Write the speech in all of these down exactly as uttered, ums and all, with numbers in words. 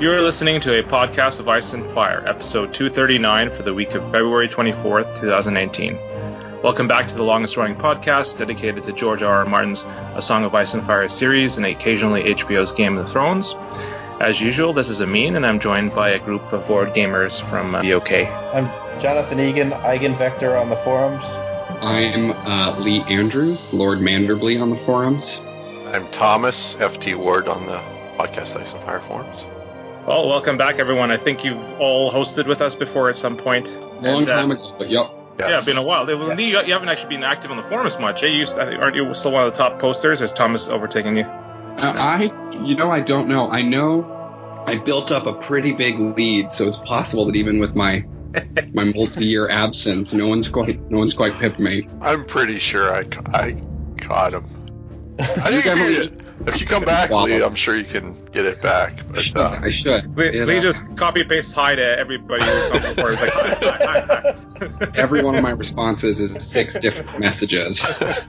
You're listening to a podcast of Ice and Fire, episode two thirty-nine for the week of February twenty-fourth, twenty nineteen. Welcome back to the longest-running podcast dedicated to George R. R. Martin's A Song of Ice and Fire series and occasionally H B O's Game of Thrones. As usual, this is Amin, and I'm joined by a group of board gamers from uh, B O K. I'm Jonathan Egan, Eigenvector on the forums. I'm uh, Lee Andrews, Lord Manderbley on the forums. I'm Thomas, F T Ward on the podcast Ice and Fire forums. Well, welcome back, everyone. I think you've all hosted with us before at some point. Long and, uh, time ago, but yep. Yes. Yeah, it's been a while. Yeah. Lee, you haven't actually been active on the forums much. Eh? You used, aren't you still one of the top posters, or is Thomas overtaking you? Uh, I, you know, I don't know. I know I built up a pretty big lead, so it's possible that even with my my multi-year absence, no one's quite no one's quite pipped me. I'm pretty sure I, ca- I caught him. I think if, you, if you come back, Wow. Lee, I'm sure you can get it back. I But, should. uh, I should. Lee, It, Lee uh, just copy paste hi to everybody who comes before. He's like, hi, hi, hi, hi. every one of my responses is six different messages.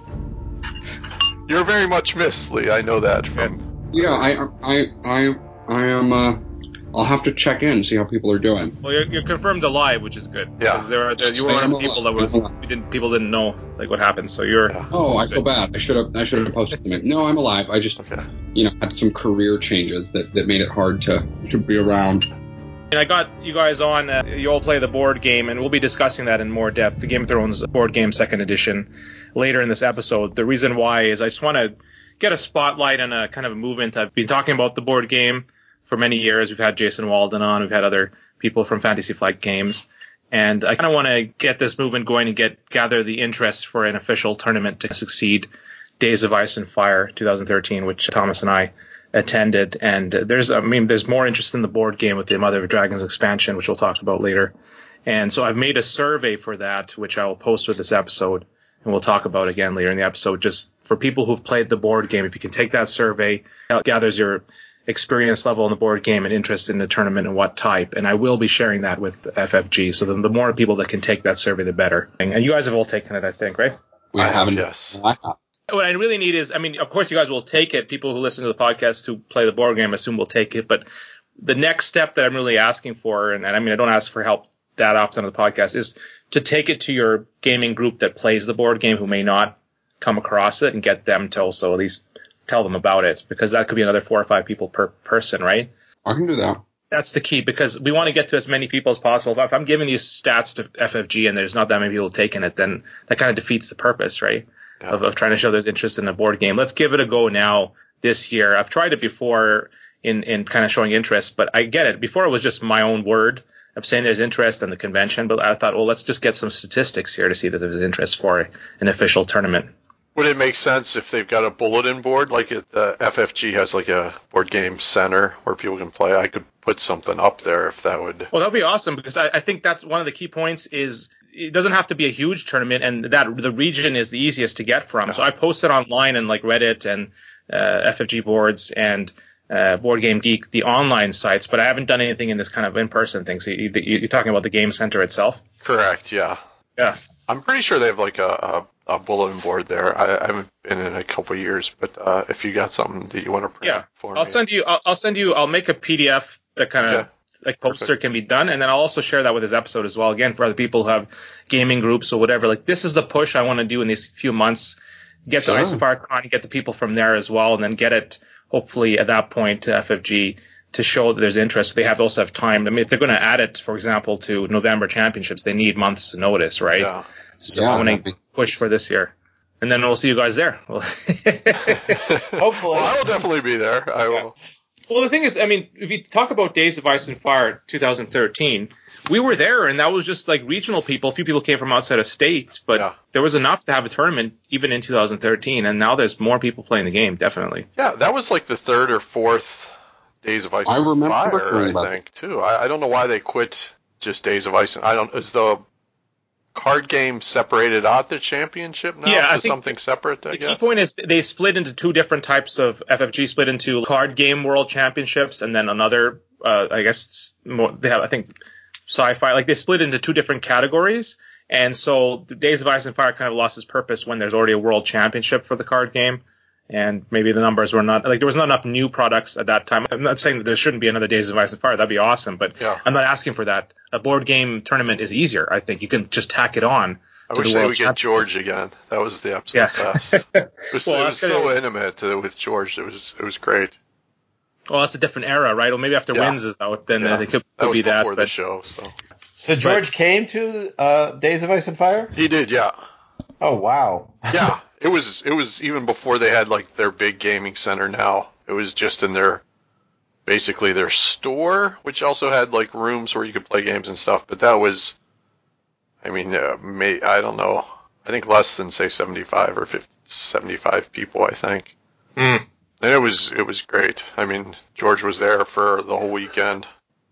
you're very much missed, Lee. I know that from. Yes. Yeah, I, I, I, I am. Uh, I'll have to check in and see how people are doing. Well, you're, you're confirmed alive, which is good. Yeah. Because there are, there, you were I one of am the people that alive. was we didn't people didn't know like what happened. So you're. Yeah. Oh, I feel bad. I should have. I should have posted them. In. No, I'm alive. I just, Okay. you know, had some career changes that, that made it hard to to be around. And I got you guys on. Uh, you all play the board game, and we'll be discussing that in more depth. The Game of Thrones board game second edition later in this episode. The reason why is I just want to get a spotlight on a kind of a movement. I've been talking about the board game for many years. We've had Jason Walden on. We've had other people from Fantasy Flight Games. And I kind of want to get this movement going and get gather the interest for an official tournament to succeed Days of Ice and Fire twenty thirteen, which Thomas and I attended. And there's, I mean, there's more interest in the board game with the Mother of Dragons expansion, which we'll talk about later. And so I've made a survey for that, which I will post with this episode. And we'll talk about again later in the episode, just for people who've played the board game. If you can take that survey, it gathers your experience level in the board game and interest in the tournament and what type. And I will be sharing that with F F G. So the, the more people that can take that survey, the better. And you guys have all taken it, I think, right? We I have, haven't. yes. I have. What I really need is, I mean, of course you guys will take it. People who listen to the podcast who play the board game assume will take it. But the next step that I'm really asking for, and, and I mean, I don't ask for help that often on the podcast, is to take it to your gaming group that plays the board game who may not come across it and get them to also at least tell them about it, because that could be another four or five people per person, right? I can do that. That's the key, because we want to get to as many people as possible. If I'm giving these stats to F F G and there's not that many people taking it, then that kind of defeats the purpose, right? Yeah. Of, of trying to show there's interest in the board game. Let's give it a go now this year. I've tried it before in, in kind of showing interest, but I get it. Before it was just my own word of saying there's interest in the convention, but I thought, well, let's just get some statistics here to see that there's interest for an official tournament. Would it make sense if they've got a bulletin board, like it, the F F G has like a board game center where people can play? I could put something up there if that would. Well, that'd be awesome, because I, I think that's one of the key points is it doesn't have to be a huge tournament, and that the region is the easiest to get from. So I posted online in like Reddit and uh, F F G boards and uh, Board Game Geek, the online sites, but I haven't done anything in this kind of in-person thing. So you, you, you're talking about the game center itself? Correct, yeah. Yeah. I'm pretty sure they have like a, a, a bulletin board there. I, I haven't been in a couple of years, but uh, if you got something that you want to print Yeah. for I'll me. send you. I'll, I'll send you. I'll make a P D F that kind of Okay. like poster Perfect. can be done, and then I'll also share that with this episode as well. Again, for other people who have gaming groups or whatever. Like this is the push I want to do in these few months. Get Sure. to Ice and Fire Con, get the people from there as well, and then get it hopefully at that point to F F G to show that there's interest. They have to also have time. I mean, if they're going to add it, for example, to November championships, they need months' notice, right? Yeah. So Yeah, I want that'd to be- push for this year, and then we'll see you guys there. Hopefully. Well, I will definitely be there. I will. Well, the thing is, I mean, if you talk about Days of Ice and Fire twenty thirteen, we were there, and that was just like regional people. A few people came from outside of state, but Yeah. there was enough to have a tournament even in two thousand thirteen, and now there's more people playing the game, definitely. Yeah, that was like the third or fourth Days of Ice I and remember Fire, hearing I about think, too. I, I don't know why they quit just Days of Ice. And I don't. Is the card game separated out the championship now Yeah, I to think something separate? I The guess. key point is they split into two different types of F F G split into card game world championships, and then another, uh, I guess, more, they have, I think, sci-fi. Like they split into two different categories. And so the Days of Ice and Fire kind of lost its purpose when there's already a world championship for the card game. and maybe the numbers were not like there was not enough new products at that time. I'm not saying that there shouldn't be another Days of Ice and Fire. That'd be awesome, but Yeah. I'm not asking for that. A board game tournament is easier. I think you can just tack it on. I to wish the they World would get Championship. George again. That was the absolute Yeah. best. It was, Well, it that's was so gonna- intimate uh, with George. It was it was great. Well, that's a different era, right? Well, maybe after Yeah. Wins is out, then Yeah. uh, it could, That could was be that. before the But show, so So George came to uh, Days of Ice and Fire? he did. Yeah, Oh, wow. yeah. It was it was even before they had like their big gaming center. Now it was just in their basically their store, which also had like rooms where you could play games and stuff. But that was, I mean, uh, may, I don't know. I think less than say seventy-five or fifty, seventy-five people. I think. Mm. And it was it was great. I mean, George was there for the whole weekend,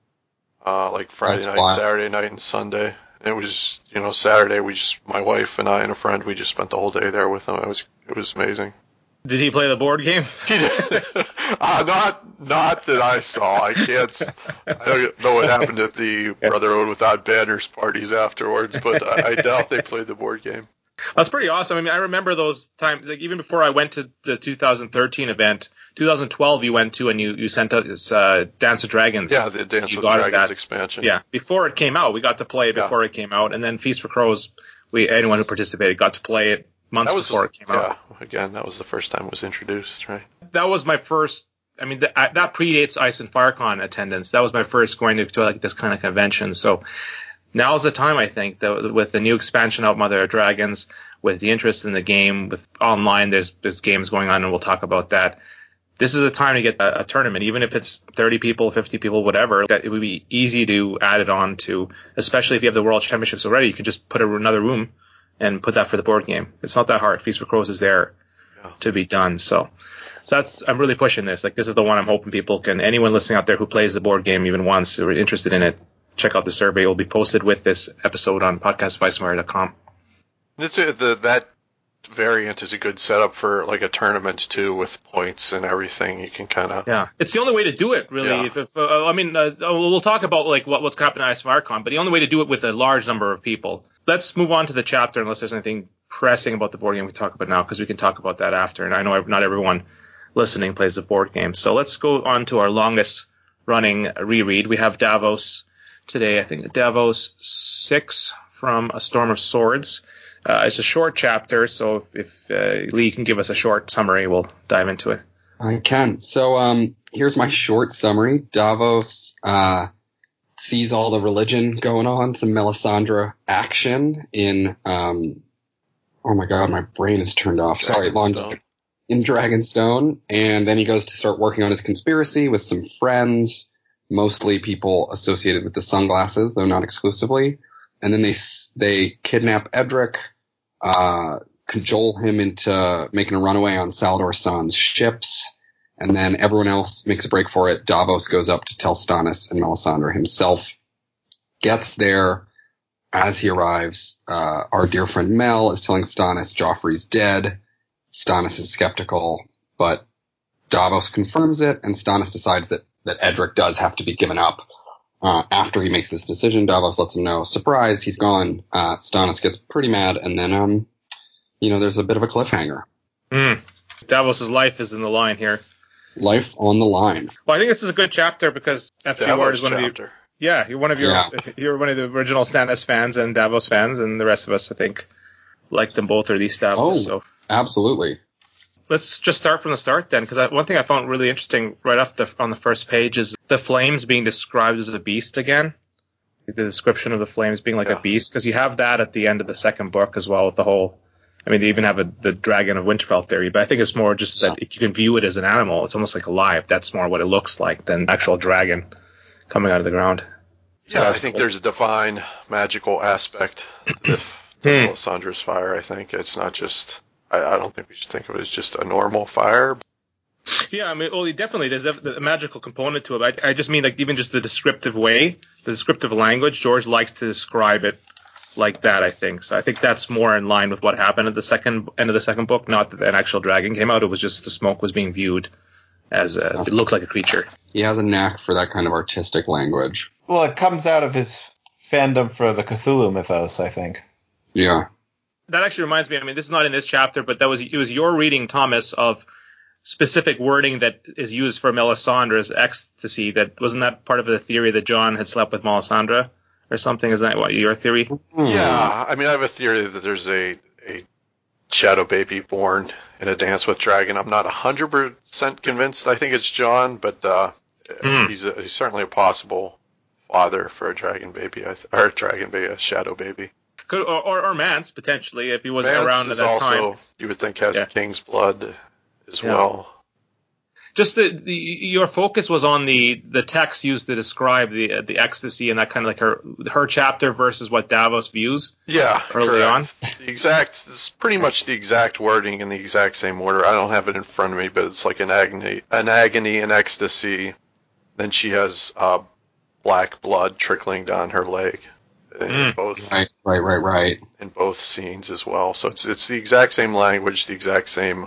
uh, like Friday That's night, wild. Saturday night, and Sunday. And it was, you know, Saturday. We just, my wife and I and a friend, we just spent the whole day there with him. It was it was amazing. did he play the board game? He did. uh, not not that I saw. I can't. I don't know what happened at the Brotherhood Without Banners parties afterwards, but I, I doubt they played the board game. That's pretty awesome. I mean, I remember those times. Like even before I went to the two thousand thirteen event, two thousand twelve you went to and you, you sent out this uh, Dance of Dragons. Yeah, the Dance You with got Dragons that. expansion. Yeah, before it came out, we got to play it before Yeah. it came out, and then Feast for Crows, we anyone who participated got to play it months That was before it came yeah. out. Again, that was the first time it was introduced, right? That was my first. I mean, th- that predates Ice and FireCon attendance. That was my first going to, to like this kind of convention. So now's the time, I think, that with the new expansion out, Mother of Dragons, with the interest in the game, with online, there's there's games going on, and we'll talk about that. This is a time to get a, a tournament, even if it's thirty people, fifty people, whatever. That it would be easy to add it on to, especially if you have the World Championships already. You can just put a, another room and put that for the board game. It's not that hard. Feast for Crows is there Yeah. to be done. So, so that's I'm really pushing this. Like this is the one I'm hoping people can. Anyone listening out there who plays the board game even once or interested in it, check out the survey. It will be posted with this episode on podcast of ice and fire dot com. It's a, the that variant is a good setup for like a tournament too, with points and everything. You can kind of Yeah, it's the only way to do it, really. Yeah. If, if uh, I mean, uh, we'll talk about like what, what's happening at Ice and FireCon, but the only way to do it with a large number of people. Let's move on to the chapter, unless there's anything pressing about the board game we talk about now, because we can talk about that after. And I know not everyone listening plays the board game, so let's go on to our longest running reread. We have Davos today. I think Davos six from A Storm of Swords. Uh, it's a short chapter, so if, if uh, Lee can give us a short summary, we'll dive into it. I can. So um, here's my short summary. Davos uh, sees all the religion going on, some Melisandre action in, um, oh my god, my brain is turned off. Sorry, long Dragonstone. in Dragonstone. And then he goes to start working on his conspiracy with some friends, mostly people associated with the sunglasses, though not exclusively. And then they s- they kidnap Edric, uh, cajole him into making a runaway on Salladhor Saan's ships, and then everyone else makes a break for it. Davos goes up to tell Stannis and Melisandre himself. Gets there. As he arrives, uh, our dear friend Mel is telling Stannis Joffrey's dead. Stannis is skeptical, but Davos confirms it, and Stannis decides that, that Edric does have to be given up. Uh, after he makes this decision, Davos lets him know, surprise, he's gone. Uh, Stannis gets pretty mad, and then, um, you know, there's a bit of a cliffhanger. Mm. Davos's life is in the line here. Life on the line. Well, I think this is a good chapter because F G Ward Davos is one of the chapter. yeah, you're one of your Yeah. you're one of the original Stannis fans and Davos fans, and the rest of us, I think, like them both or at least Davos. Oh. So Absolutely. let's just start from the start then, because one thing I found really interesting right off the on the first page is the flames being described as a beast again. The description of the flames being like Yeah. a beast, because you have that at the end of the second book as well with the whole. I mean, they even have a, the dragon of Winterfell theory, but I think it's more just that you can view it as an animal. It's almost like alive. That's more what it looks like than actual dragon coming out of the ground. So Yeah, I that's think cool. there's a divine, magical aspect to the, to Hmm. Melisandre's fire. I think it's not just. I, I don't think we should think of it as just a normal fire. Yeah, I mean, well, definitely there's a, a magical component to it. I, I just mean like even just the descriptive way, the descriptive language. George likes to describe it like that, I think. So I think that's more in line with what happened at the second end of the second book. Not that an actual dragon came out; it was just the smoke was being viewed as a, it looked like a creature. He has a knack for that kind of artistic language. Well, it comes out of his fandom for the Cthulhu mythos, I think. Yeah. That actually reminds me. I mean, this is not in this chapter, but that was it was your reading, Thomas, of specific wording that is used for Melisandre's ecstasy. That wasn't that part of the theory that Jon had slept with Melisandre or something? Is that what your theory? Yeah, I mean, I have a theory that there's a a shadow baby born in A Dance with Dragon. I'm not one hundred percent convinced. I think it's Jon, but uh, mm. he's, a, he's certainly a possible father for a dragon baby, or a dragon baby, a shadow baby. Could, or, or, or Mance, potentially, if he was Mance around at that also, time. You would think has yeah. king's blood as yeah. well. Just the, the your focus was on the, the text used to describe the the ecstasy and that kind of like her her chapter versus what Davos views. Yeah, early correct. on. The exact, it's pretty much the exact wording in the exact same order. I don't have it in front of me, but it's like an agony, an agony, and ecstasy. Then she has uh, black blood trickling down her leg. In mm. both, right, right, right, right. In both scenes as well. So it's it's the exact same language, the exact same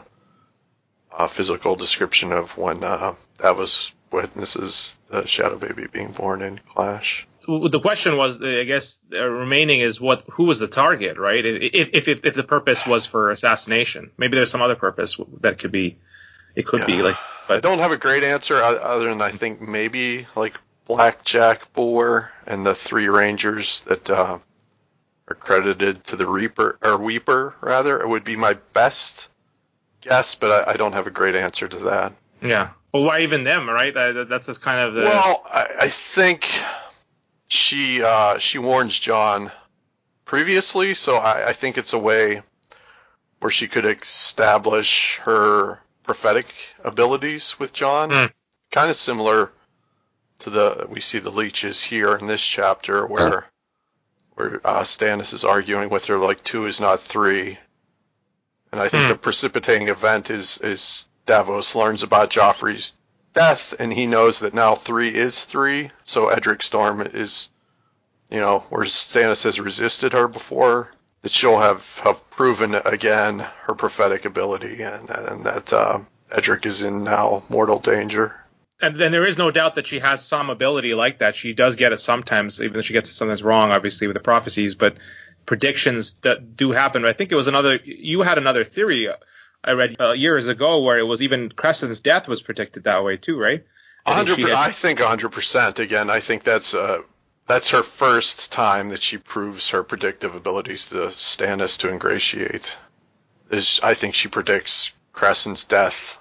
uh, physical description of when uh, Davos witnesses the shadow baby being born in Clash. The question was, I guess, uh, remaining is what who was the target, right? If, if if if the purpose was for assassination, maybe there's some other purpose that could be. It could yeah. be like. But I don't have a great answer other than I think maybe like Blackjack Boar and the three Rangers that uh, are credited to the Reaper or Weeper rather. It would be my best guess, but I, I don't have a great answer to that. Yeah. Well, why even them, right? Uh, that's just kind of the. Well, I, I think she uh, she warns Jon previously, so I, I think it's a way where she could establish her prophetic abilities with Jon. Mm. Kind of similar to the we see the leeches here in this chapter where yeah. where uh, Stannis is arguing with her like two is not three, and I think mm. the precipitating event is is Davos learns about Joffrey's death and he knows that now three is three. So Edric Storm is, you know, where Stannis has resisted her before, that she'll have, have proven again her prophetic ability and and that uh, Edric is in now mortal danger. And then there is no doubt that she has some ability like that. She does get it sometimes, even though she gets it sometimes wrong, obviously, with the prophecies. But predictions that do happen. I think it was another. You had another theory I read uh, years ago where it was even Cressen's death was predicted that way too, right? I think, had, I think one hundred percent. Again, I think that's uh, that's her first time that she proves her predictive abilities to Stannis to ingratiate. Is I think she predicts Cressen's death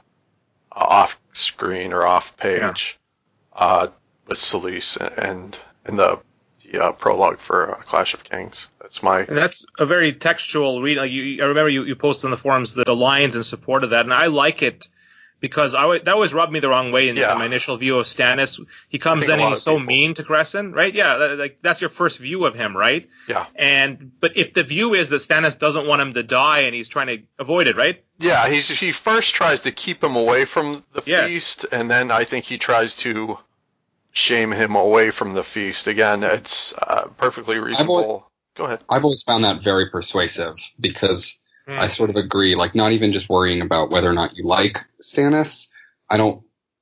off screen or off page yeah. uh, with Selyse and in the, the uh, prologue for uh, Clash of Kings. That's my. And that's a very textual read. Like you, I remember you, you posted on the forums the, the lines in support of that, and I like it because I w- that always rubbed me the wrong way in, yeah. in my initial view of Stannis. He comes in and he's so people. mean to Cressen, right? Yeah, that, like that's your first view of him, right? Yeah. And but if the view is that Stannis doesn't want him to die and he's trying to avoid it, right? Yeah, he's he first tries to keep him away from the yes. feast, and then I think he tries to shame him away from the feast. Again, it's uh, perfectly reasonable. Always, Go ahead. I've always found that very persuasive because mm. I sort of agree, like not even just worrying about whether or not you like Stannis. I don't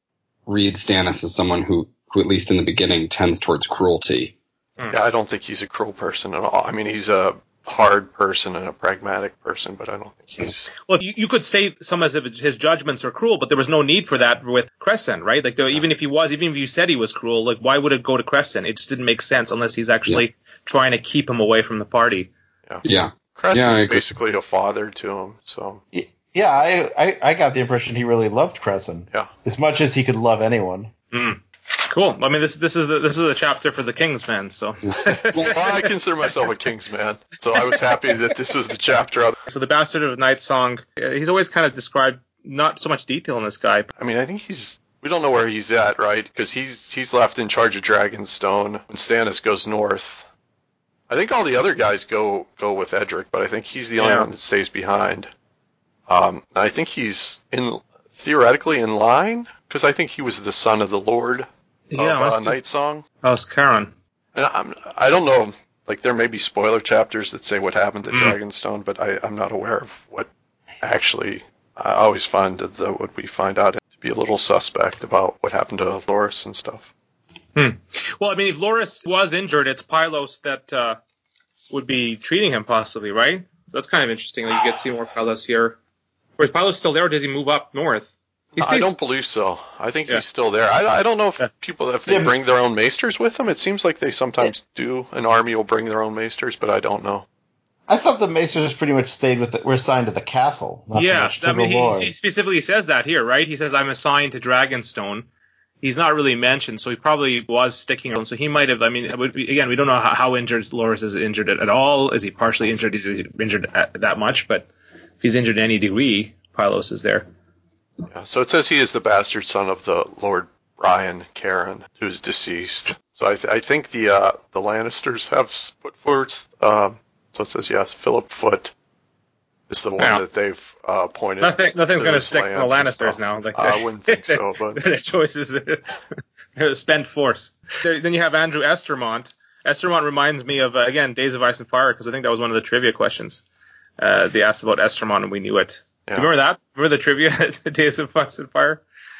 read Stannis as someone who, who at least in the beginning tends towards cruelty. Mm. Yeah, I don't think he's a cruel person at all. I mean, he's a hard person and a pragmatic person, but I don't think he's. Well, you, you could say some of his judgments are cruel, but there was no need for that with Cressen, right? Like, there, yeah. even if he was, even if you said he was cruel, like, why would it go to Cressen? It just didn't make sense unless he's actually yeah. trying to keep him away from the party. Yeah. Yeah. Cressen's yeah, basically a father to him, so. Yeah, I, I, I got the impression he really loved Cressen. Yeah. As much as he could love anyone. Mm. Cool. I mean, this this is the, this is a chapter for the Kingsman, so. Well, I consider myself a Kingsman, so I was happy that this was the chapter. So the Bastard of Night Song, he's always kind of described not so much detail in this guy. I mean, I think he's, we don't know where he's at, right? Because he's he's left in charge of Dragonstone when Stannis goes north. I think all the other guys go go with Edric, but I think he's the only yeah. one that stays behind. Um, I think he's in theoretically in line because I think he was the son of the Lord. Yeah, of uh, Night Song. Oh, it's Karen. And I'm, I don't know, like there may be spoiler chapters that say what happened to mm. Dragonstone, but I, I'm not aware of what actually. I always find that the, what we find out to be a little suspect about what happened to Loras and stuff. Hmm. Well, I mean, if Loras was injured, it's Pylos that uh, would be treating him possibly, right? So that's kind of interesting that you get to see more Pylos here. Or is Pylos still there, or does he move up north? He's, I don't believe so. I think Yeah. he's still there. I, I don't know if Yeah. people, if they Yeah. bring their own maesters with them. It seems like they sometimes do. An army will bring their own maesters, but I don't know. I thought the Maesters pretty much stayed with it. Were assigned to the castle, not so yeah, much to I mean, the he, Lord. he specifically says that here, right? He says, I'm assigned to Dragonstone. He's not really mentioned, so he probably was sticking around. So he might have, I mean, it would be, again, we don't know how, how injured Loras is injured at, at all. Is he partially injured? Is he injured at, that much? But if he's injured to any degree, Pylos is there. Yeah, so it says he is the bastard son of the Lord Brian Caron, who is deceased. So I, th- I think the uh, the Lannisters have put forward. Um, so it says yes, Philip Foote is the one Yeah. that they've uh, appointed. Nothing, nothing's to going to his stick for the lands and Lannisters stuff. now. Like, I wouldn't think so, but their choice is a spent force. There, then you have Andrew Estermont. Estermont reminds me of, uh, again, Days of Ice and Fire, because I think that was one of the trivia questions. Uh, they asked about Estermont, and we knew it. Yeah. Do you remember that? Remember the trivia at Days of Ice and Fire?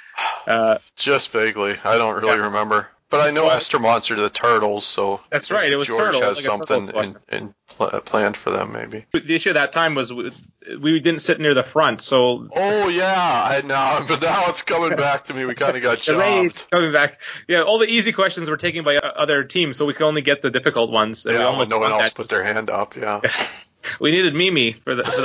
Uh, just vaguely. I don't really Yeah. remember. But I know Well- Estermonts are the turtles, so That's right, it was George turtle, has like a turtle something in, question. in pl- planned for them, maybe. the issue at that time was we, we didn't sit near the front, so Oh yeah, I know, but now it's coming back to me. We kind of got the raids jobbed. coming back. Yeah, all the easy questions were taken by uh, other teams, so we could only get the difficult ones. And we Yeah, when almost no one won else that. put their hand up. Yeah, We needed Mimi for, the, for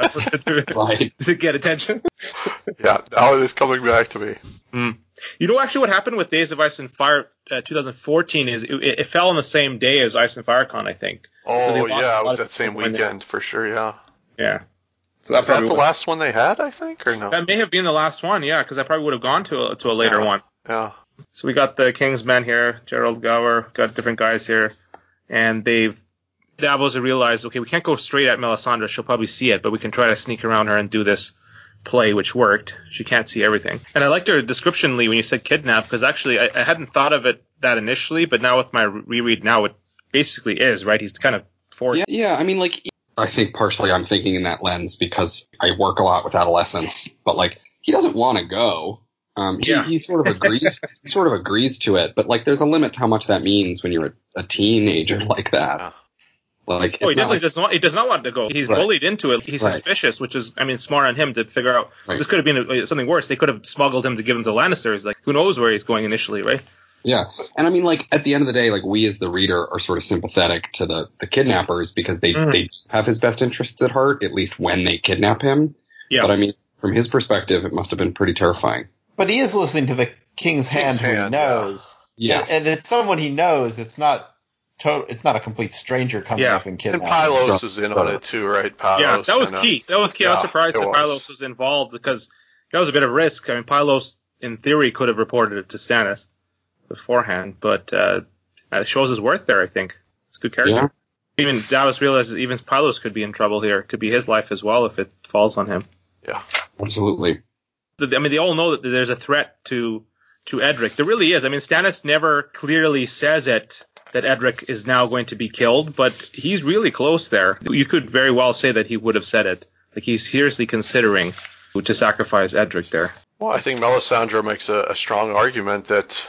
that Right. to get attention. yeah. Now it is coming back to me. Mm. You know, actually, what happened with Days of Ice and Fire uh, twenty fourteen is it, it fell on the same day as Ice and FireCon, I think. So they Oh lost a yeah, lot it was of that same people in there. weekend for sure. Yeah. Yeah. So Was that probably the would- last one they had? I think, or no? That may have been the last one, yeah, because I probably would have gone to a, to a later Yeah. one. Yeah. So we got the King's Men here, Gerald Gower, got different guys here, and they've Davos have realized, okay, we can't go straight at Melisandre. She'll probably see it, but we can try to sneak around her and do this play, which worked. She can't see everything. And I liked her description, Lee, when you said kidnap, because actually I, I hadn't thought of it that initially, but now with my reread now, it basically is, right? He's kind of forced. Yeah, yeah. I mean, like, I think partially I'm thinking in that lens because I work a lot with adolescents, but like, he doesn't want to go. Um, he, Yeah. he sort of agrees, he sort of agrees to it, but like, there's a limit to how much that means when you're a, a teenager like that. Yeah. Like, Oh, he it's not definitely like, does not. He does not want to go. He's Right. bullied into it. He's Right. suspicious, which is, I mean, smart on him to figure out. Right. This could have been uh, something worse. They could have smuggled him to give him to Lannisters. Like, who knows where he's going initially, right? yeah. And I mean, like, at the end of the day, like, we as the reader are sort of sympathetic to the, the kidnappers because they, Mhm. they have his best interests at heart, at least when they kidnap him. Yeah. But I mean, from his perspective, it must have been pretty terrifying. But he is listening to the King's Hand, who he Hand, yeah. knows. Yes. And, and it's someone he knows. It's not to- It's not a complete stranger coming Yeah. up and And kidnapping. Pylos is in on it too, right? Pylos. Yeah, that was kinda- key. That was key. I was Yeah, surprised it that was. Pylos was involved because that was a bit of risk. I mean, Pylos, in theory, could have reported it to Stannis beforehand, but uh, it shows his worth there, I think. It's a good character. Yeah. Even Davos realizes even Pylos could be in trouble here. It could be his life as well if it falls on him. Yeah. Absolutely. I mean, they all know that there's a threat to to Edric. There really is. I mean, Stannis never clearly says it that Edric is now going to be killed, but he's really close there. You could very well say that he would have said it. Like, he's seriously considering to sacrifice Edric there. Well, I think Melisandre makes a, a strong argument that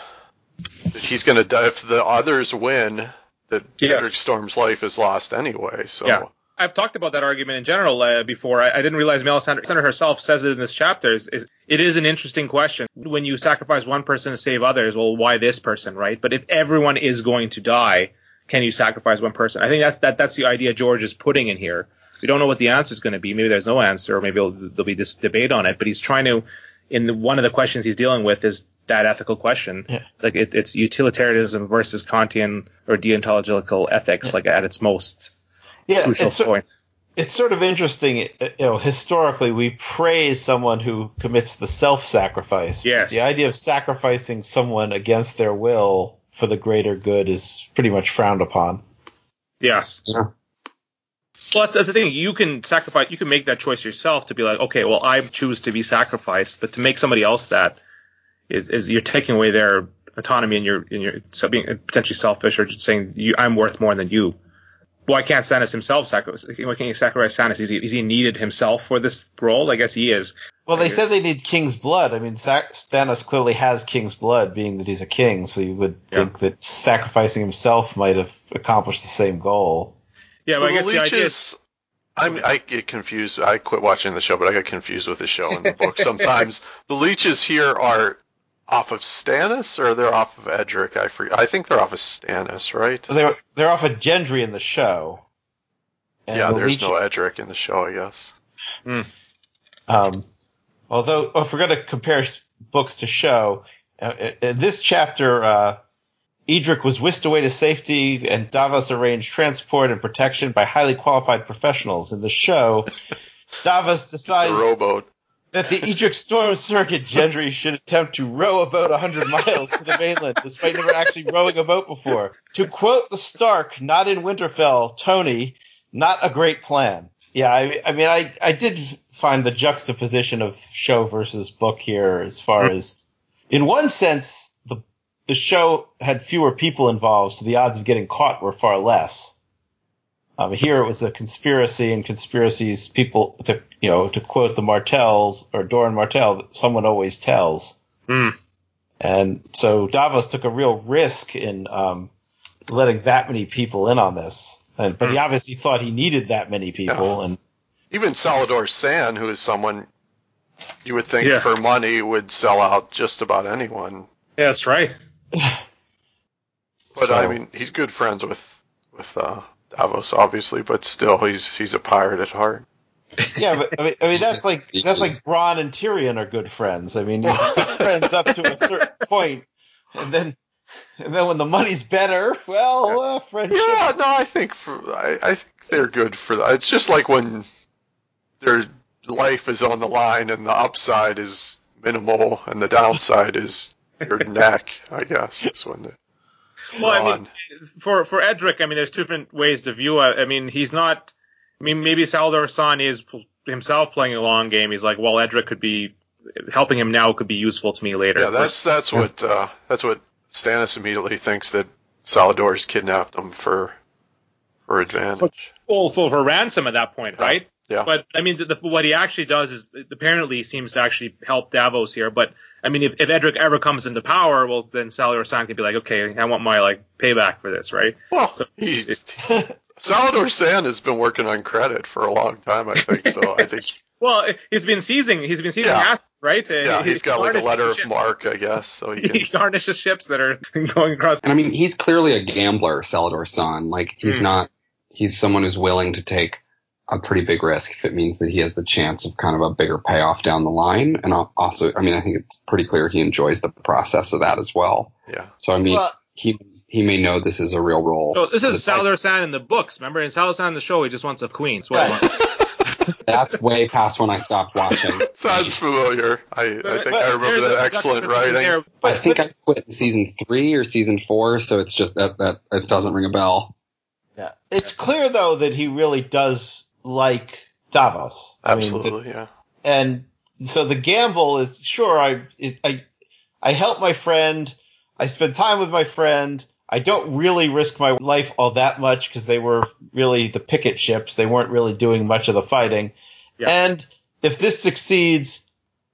he's going to die if the others win. That Yes. Edric Storm's life is lost anyway. So Yeah. I've talked about that argument in general uh, before. I, I didn't realize Melisandre Melisandre herself says it in this chapter. Is, is, it is an interesting question. When you sacrifice one person to save others, well, why this person, right? But if everyone is going to die, can you sacrifice one person? I think that's that. That's the idea George is putting in here. We don't know what the answer is going to be. Maybe there's no answer, or maybe there'll, there'll be this debate on it. But he's trying to, in the, one of the questions he's dealing with is that ethical question. Yeah. It's like it, it's utilitarianism versus Kantian or deontological ethics, Yeah. like at its most Yeah, crucial it's, point. it's sort of interesting. You know, historically, we praise someone who commits the self-sacrifice. Yes. The idea of sacrificing someone against their will for the greater good is pretty much frowned upon. Yes. Yeah. Well, that's, that's the thing. You can sacrifice. You can make that choice yourself to be like, okay, well, I choose to be sacrificed. But to make somebody else that is, is you're taking away their autonomy and you're, and you're so being potentially selfish or just saying you, I'm worth more than you. Why can't Stannis himself sacrifice? Why can't he sacrifice Stannis? Is he, is he needed himself for this role? I guess he is. Well, they said they need King's blood. I mean, Sac- Stannis clearly has King's blood, being that he's a king. So you would Yeah. think that sacrificing himself might have accomplished the same goal. Yeah, So but I the guess the idea is leeches, I'm, I get confused. I quit watching the show, but I get confused with the show and the book sometimes. The leeches here are off of Stannis, or they're off of Edric? I forget. I think they're off of Stannis, right? So they're they're off of Gendry in the show. And yeah, the there's leech- no Edric in the show, I guess. Mm. Um, although, if we're going to compare books to show, uh, in this chapter, uh, Edric was whisked away to safety, and Davos arranged transport and protection by highly qualified professionals. In the show, Davos decides It's a rowboat. that the Edric Storm Circuit Gendry should attempt to row a boat one hundred miles to the mainland, despite never actually rowing a boat before. To quote the Stark, not in Winterfell, Tony, not a great plan. Yeah, I, I mean, I, I did find the juxtaposition of show versus book here as far as, in one sense, the the show had fewer people involved, so the odds of getting caught were far less. Um, here it was a conspiracy, and conspiracies, people, to, you know, to quote the Martells, or Doran Martell, someone always tells. Mm. And so Davos took a real risk in um, letting that many people in on this. And, but he obviously thought he needed that many people. Yeah. And Even Salladhor Saan, who is someone you would think Yeah. for money would sell out just about anyone. Yeah, that's right. But So- I mean, he's good friends with with uh, Davos, obviously, but still, he's he's a pirate at heart. yeah, but I mean, I mean that's like that's like Bronn and Tyrion are good friends. I mean, you're good friends up to a certain point, and then and then when the money's better, well, uh, friendship. Yeah, no, I think for I, I think they're good for that. It's just like when their life is on the line and the upside is minimal and the downside is your neck, I guess. Is when the Well, I Ron. mean, for for Edric, I mean, there's two different ways to view it. I mean, he's not. I mean, maybe Salladhor Saan is himself playing a long game. He's like, well, Edric could be helping him now could be useful to me later. Yeah, that's that's Yeah. what uh, that's what Stannis immediately thinks, that Salladhor's kidnapped him for for advantage. full full for ransom at that point, right? Yeah. But I mean, the, the, what he actually does is apparently seems to actually help Davos here. But I mean, if, if Edric ever comes into power, well, then Salladhor Saan could be like, okay, I want my like payback for this, right? Well, So- he's Salladhor Saan has been working on credit for a long time, I think. So I think Well, he's been seizing, he's been seizing Yeah. assets, right? yeah, He- he's got like a garnishes letter of ships. marque, I guess. So he He can. garnishes ships that are going across. And I mean, he's clearly a gambler, Salladhor Saan. Like, he's Hmm. not, he's someone who's willing to take a pretty big risk if it means that he has the chance of kind of a bigger payoff down the line. And also, I mean, I think it's pretty clear he enjoys the process of that as well. Yeah. So, I mean, Well- he he may know this is a real role. So this is It's like- Salladhor Saan in the books, remember? In Salladhor Saan in the show, he just wants a queen. That's what he wants. That's way past when I stopped watching. Sounds familiar. I, I think But I remember there's that a excellent juxtaposition writing. there. I But, think but, I quit in season three or season four, so it's just that, that it doesn't ring a bell. Yeah. It's clear though that he really does like Davos. I mean, Absolutely, yeah. and so the gamble is sure I it, I I help my friend, I spend time with my friend. I don't really risk my life all that much because they were really the picket ships. They weren't really doing much of the fighting. Yeah. And if this succeeds,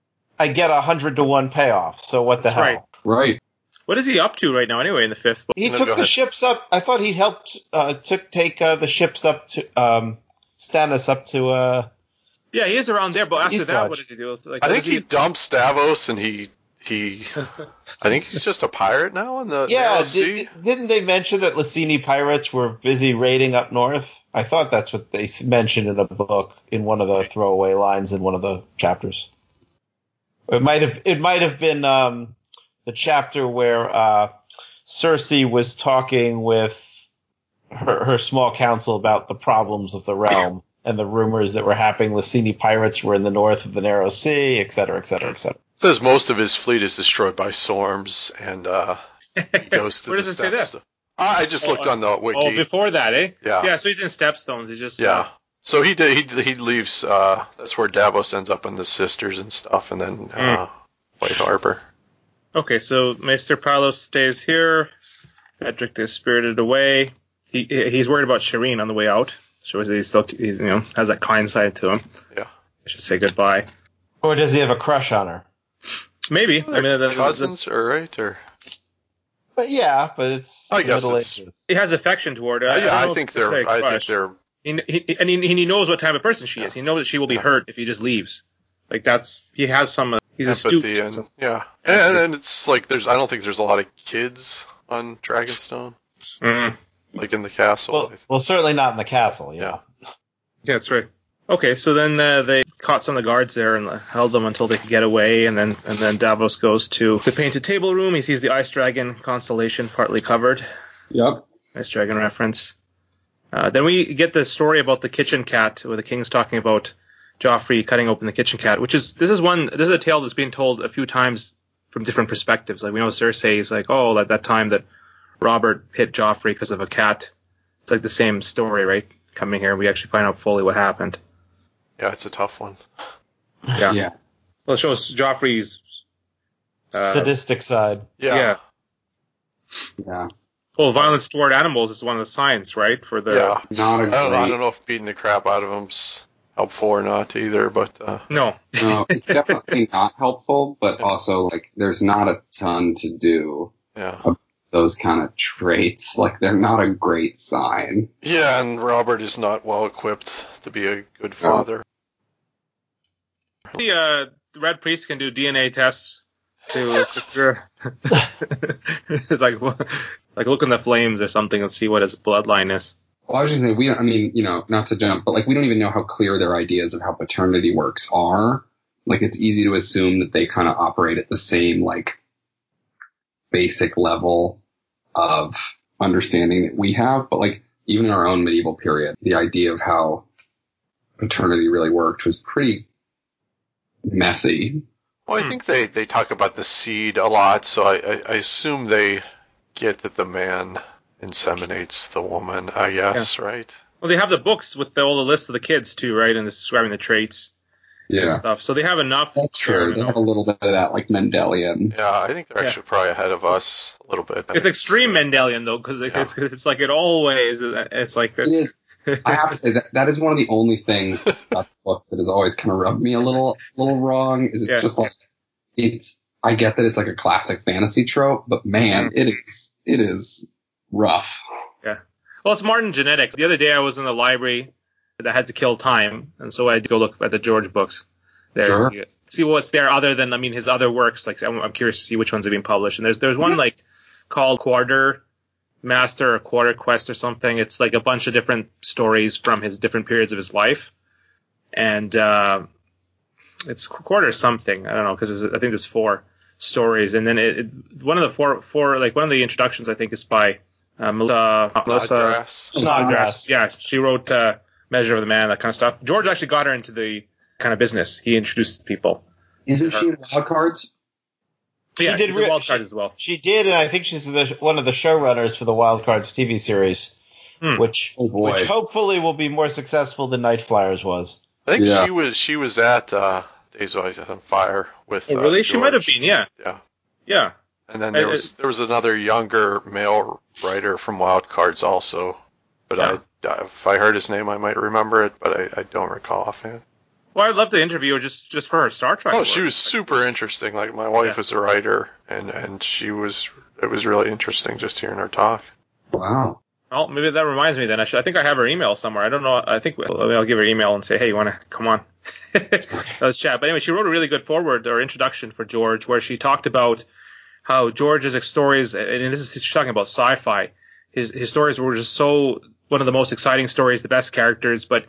I get a hundred to one payoff. So what the That's hell? right. Right. what is he up to right now, anyway, in the fifth book? He No, took go the ahead. ships up. I thought he helped uh, took take uh, the ships up to um, Stannis up to. Uh, Yeah, he is around there, but after East that, Lodge. what does he do? It's Like, I what think does he dumps Davos and he he. I think he's just a pirate now in the yeah, Narrow Sea. did, didn't they mention that Lysini pirates were busy raiding up north? I thought that's what they s- mentioned in a book in one of the throwaway lines in one of the chapters. It might have it might have been um, the chapter where uh, Cersei was talking with her, her small council about the problems of the realm and the rumors that were happening. Lysini pirates were in the north of the Narrow Sea, et cetera, et cetera, et cetera. Says most of his fleet is destroyed by storms, and uh, he goes to Where the does it say steps. that? I just Oh, looked on the wiki. Oh, before that, eh? Yeah. Yeah, so he's in Stepstones. He's just. Yeah. Uh, So he did. He he leaves. Uh, that's where Davos ends up in the Sisters and stuff, and then uh, White Harbor. okay, so Maester Palos stays here. Edric is spirited away. He he's worried about Shireen on the way out. Shows that he's still he's you know has that kind side to him. Yeah. I should say goodbye. Or does he have a crush on her? Maybe. I mean, that, Cousins, that's, or right? Or But yeah, but it's I the guess Middle it's- Ages. he has affection toward her. yeah, don't I know think if it's they're. a I think crush. they're He, he, and he, he knows what type of person she Yeah. is. He knows that she will be Yeah. hurt if he just leaves. Like that's he has some. Uh, he's astute. Empathy and So- yeah, and, and it's like there's I don't think there's a lot of kids on Dragonstone, Mm. like in the castle. Well, well, certainly not in the castle. Yeah. Yeah, that's right. Okay, so then uh, they caught some of the guards there and held them until they could get away, and then and then Davos goes to the painted table room. He sees the ice dragon constellation partly covered. Yep. Ice dragon reference. Uh, then we get the story about the kitchen cat, where the king's talking about Joffrey cutting open the kitchen cat, which is this is one this is a tale that's been told a few times from different perspectives. Like we know Cersei is like, oh, at that time that Robert hit Joffrey because of a cat. It's like the same story, right? Coming here, we actually find out fully what happened. Yeah, it's a tough one. Yeah. Yeah. Well, it shows Joffrey's. Uh, Sadistic side. Yeah. yeah. Yeah. Well, violence toward animals is one of the signs, right? For the Yeah. Not a I don't, know, I great. don't know if beating the crap out of him's helpful or not either, but uh, no. No, it's definitely not helpful, but also like there's not a ton to do. yeah. Those kind of traits, like they're not a great sign. Yeah, and Robert is not well equipped to be a good father. The uh, the Red Priest can do D N A tests to figure. It's like like look in the flames or something and see what his bloodline is. Well, I was just saying, we don't, I mean, you know, not to jump, but like we don't even know how clear their ideas of how paternity works are. Like it's easy to assume that they kind of operate at the same like basic level of understanding that we have, but like even in our own medieval period, the idea of how paternity really worked was pretty messy. Well, I Hmm. think they, they talk about the seed a lot, so I, I, I assume they get that the man inseminates the woman, I guess, right? Well, they have the books with the, all the list of the kids too, right? And it's describing the traits and Yeah, stuff. So they have enough. that's there true. to They know. have a little bit of that like Mendelian. Yeah, I think they're Yeah. actually probably ahead of us a little bit. It's extreme Mendelian though, because Yeah. it's it's like it always it's like It is. I have to say that that is one of the only things about the book that has always kind of rubbed me a little, little wrong. Is it's Yeah. just like it's. I get that it's like a classic fantasy trope, but man, it is it is rough. Well, it's Martin genetics. The other day I was in the library that had to kill time, and so I had to go look at the George books there Sure. and see, it, see what's there other than, I mean, his other works. Like I'm, I'm curious to see which ones have been published. And there's there's one like called Quarter Master or Quarter Quest or something. It's like a bunch of different stories from his different periods of his life, and uh, it's Quarter something. I don't know because I think there's four stories, and then it, it, one of the four four like one of the introductions I think is by uh, Melissa. Melissa Snodgrass. Snodgrass. Yeah, she wrote uh, Measure of the Man, that kind of stuff. George actually got her into the kind of business. He introduced people. Isn't she in Wild Cards? She yeah, did she re- did Wild she- Cards as well. She did, and I think she's the, one of the showrunners for the Wild Cards T V series, Hmm. which Oh boy. which hopefully will be more successful than Night Flyers was. I think Yeah. she was she was at uh, Days of Ice on Fire with. Oh, really? Uh, She might have George. been, yeah. Yeah. Yeah. And then I- there was there was another younger male writer from Wild Cards also, but Yeah. I if I heard his name I might remember it, but I, I don't recall offhand. Well, I'd love to interview her just, just for her Star Trek Oh, work. she was super interesting. Like my wife Yeah. was a writer, and and she was it was really interesting just hearing her talk. Wow. Well, maybe that reminds me then. I, should, I think I have her email somewhere. I don't know. I think I'll give her email and say, hey, you want to come on? Let's chat. But anyway, she wrote a really good foreword or introduction for George where she talked about how George's stories, and this is she's talking about sci-fi, his, his stories were just so one of the most exciting stories, the best characters, but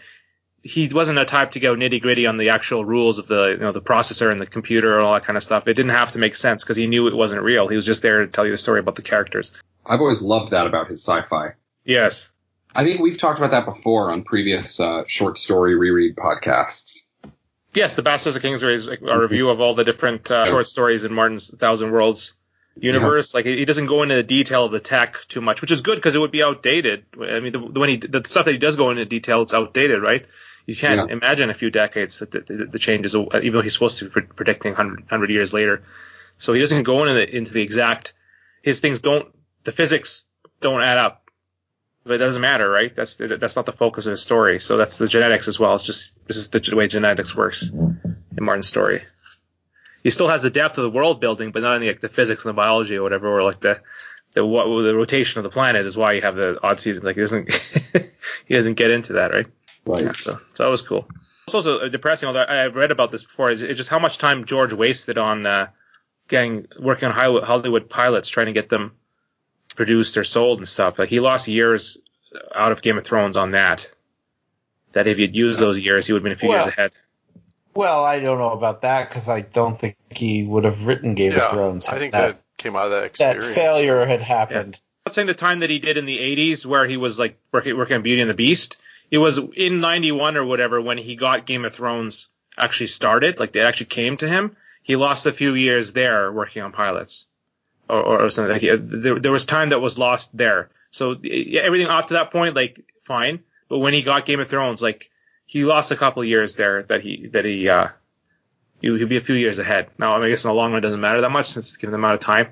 he wasn't a type to go nitty gritty on the actual rules of the, you know, the processor and the computer and all that kind of stuff. It didn't have to make sense because he knew it wasn't real. He was just there to tell you the story about the characters. I've always loved that about his sci-fi. Yes. I think we've talked about that before on previous uh, short story reread podcasts. Yes, the Bastards of Kingsbury is like a review of all the different uh, short stories in Martin's Thousand Worlds universe. Like he doesn't go into the detail of the tech too much, which is good because it would be outdated. I mean, the, the when he the stuff that he does go into detail, it's outdated, right? You can't Yeah. imagine a few decades that the, the, the changes, even though he's supposed to be pre- predicting one hundred, one hundred years later. So he doesn't go into the, into the exact. His things don't. The physics don't add up. But it doesn't matter, right? That's that's not the focus of his story. So that's the genetics as well. It's just this is the way genetics works in Martin's story. He still has the depth of the world building, but not in the, like, the physics and the biology or whatever, or like the the what the rotation of the planet is why you have the odd season. Like he doesn't he doesn't get into that, right? Right. Yeah, so so that was cool. It's also depressing. Although I've read about this before, is just how much time George wasted on uh, getting working on Hollywood pilots, trying to get them produced or sold and stuff. Like he lost years out of Game of Thrones on that. That if he'd used those years, he would have been a few well, years ahead. Well, I don't know about that because I don't think he would have written Game yeah, of Thrones. I think that, that came out of that experience. That failure had happened. Yeah. I'm not saying the time that he did in the eighties where he was like working, working on Beauty and the Beast. It was in ninety-one or whatever when he got Game of Thrones actually started. Like they actually came to him. He lost a few years there working on pilots or, or, or something. Like there, there was time that was lost there. So yeah, everything up to that point, like fine. But when he got Game of Thrones, like he lost a couple of years there that he that he uh he, he'd be a few years ahead. Now I, mean, I guess in the long run it doesn't matter that much since given the amount of time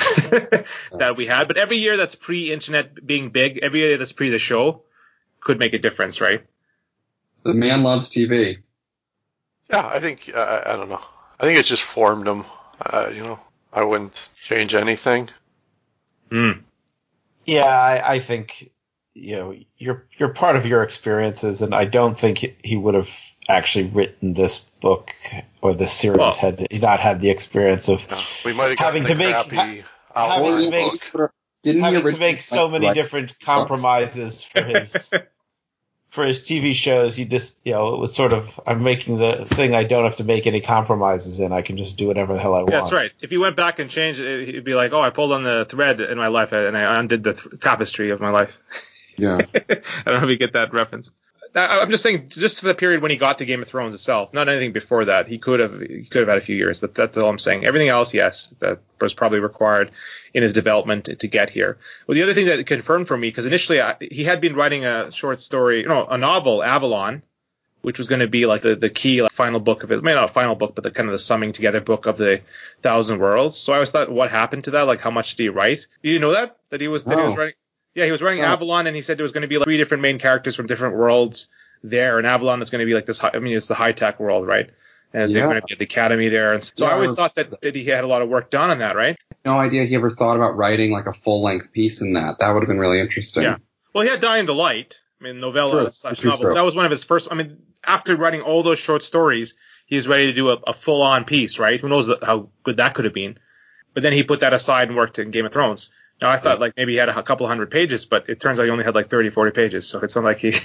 that we had. But every year that's pre-internet being big, every year that's pre the show could make a difference, right? The man loves T V. Yeah, I think uh, I don't know. I think it's just formed him. Uh, you know, I wouldn't change anything. Hmm. Yeah, I, I think you know you're you're part of your experiences, and I don't think he, he would have actually written this book or this series well, had he not had the experience of Yeah, we might have having gotten to the make crappy ha- having to make book. Didn't having he to originally make so many write different books? compromises for his for his T V shows. He just you know it was sort of I'm making the thing I don't have to make any compromises in. I can just do whatever the hell I want. Yeah, that's right. If he went back and changed it, he'd be like, "Oh, I pulled on the thread in my life and I undid the th- tapestry of my life." Yeah. I don't know if you get that reference. I, I'm just saying, just for the period when he got to Game of Thrones itself, not anything before that. He could have he could have had a few years. That, that's all I'm saying. Everything else, yes, that was probably required in his development to, to get here. Well, the other thing that confirmed for me, because initially I, he had been writing a short story, no, a novel, Avalon, which was going to be like the, the key like, final book of it. Maybe not a final book, but the kind of the summing together book of the Thousand Worlds. So I always thought, what happened to that? Like, how much did he write? Did you know that? That he was, that he was No. writing? Yeah, he was writing Oh. Avalon, and he said there was going to be like three different main characters from different worlds there. And Avalon is going to be like this, high, I mean, it's the high-tech world, right? And they're Yeah. going to get the academy there. And so Yeah, I always I thought that, that he had a lot of work done on that, right? No idea he ever thought about writing like a full-length piece in that. That would have been really interesting. Yeah. Well, he had Dying to Light. I mean, novella True. slash True, novel. true. That was one of his first. I mean, after writing all those short stories, he was ready to do a, a full-on piece, right? Who knows how good that could have been? But then he put that aside and worked in Game of Thrones. Now, I thought like maybe he had a couple hundred pages, but it turns out he only had like thirty, forty pages. So it's not like he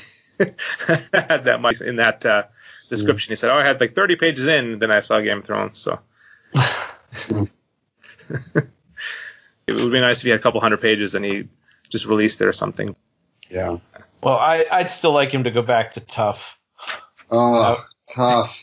had that much in that uh, description. He said, "Oh, I had like thirty pages in, and then I saw Game of Thrones." So it would be nice if he had a couple hundred pages and he just released it or something. Yeah. Well, I, I'd still like him to go back to Tough. Oh, tough.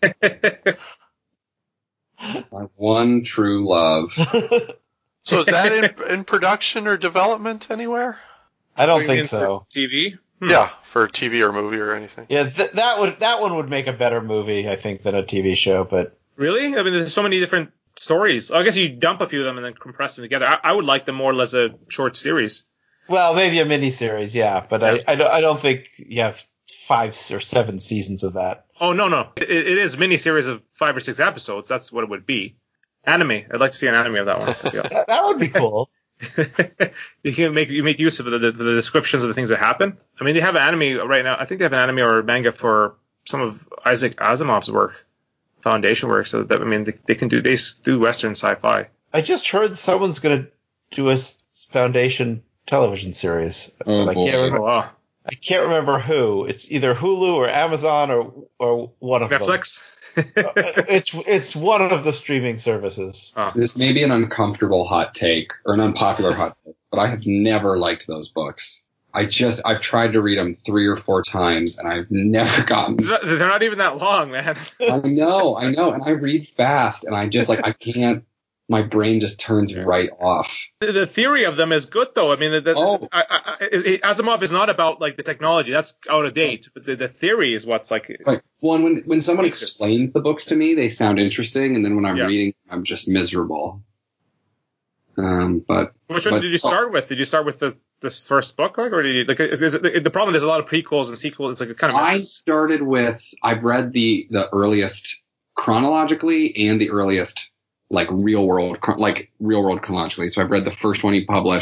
My one true love. So is that in, in production or development anywhere? I don't What do you think mean for so. T V? Hmm. Yeah, for T V or movie or anything. Yeah, th- that would that one would make a better movie, I think, than a T V show. But Really? I mean, there's so many different stories. I guess you dump a few of them and then compress them together. I, I would like them more as a short series. well, maybe a miniseries, yeah. But Yeah. I, I don't I don't think you have five or seven seasons of that. Oh, no, no. It, it is a mini-series of five or six episodes. That's what it would be. Anime. I'd like to see an anime of that one. To be honest. That, that would be cool. You can make you make use of the, the, the descriptions of the things that happen. I mean, they have an anime right now. I think they have an anime or manga for some of Isaac Asimov's work, Foundation work. So that I mean, they, they can do they do Western sci-fi. I just heard someone's going to do a s- Foundation television series, Oh, but I boy. can't Oh, remember. wow. I can't remember who. It's either Hulu or Amazon or or one of Netflix. them. It's it's one of the streaming services. Oh. This may be an uncomfortable hot take or an unpopular hot take, but I have never liked those books. I just, I've tried to read them three or four times and I've never gotten. They're not, they're not even that long, man. I know, I know. And I read fast and I just like, I can't, my brain just turns right off. The, the theory of them is good, though. I mean, the, the, Oh. I, I, I, Asimov is not about like the technology. That's out of date. But the, the theory is what's like. Right. Well, and when, when someone Makes it- explains the books to me, they sound interesting. And then when I'm Yeah. reading, I'm just miserable. Um, but. Which one but- did you start with? Did you start with the this first book, like, or did you like? Is it, the problem there's a lot of prequels and sequels. It's like a kind of. I started with, I've read the, the earliest chronologically and the earliest like real world, like real world chronologically. So I've read the first one he published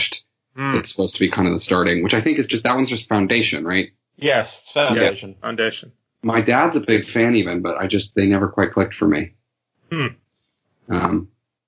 Mm. It's supposed to be kind of the starting, which I think is just, that one's just Foundation, right? Yes, it's Foundation. Yes, Foundation. My dad's a big fan even, but I just, they never quite clicked for me. Hmm. Um,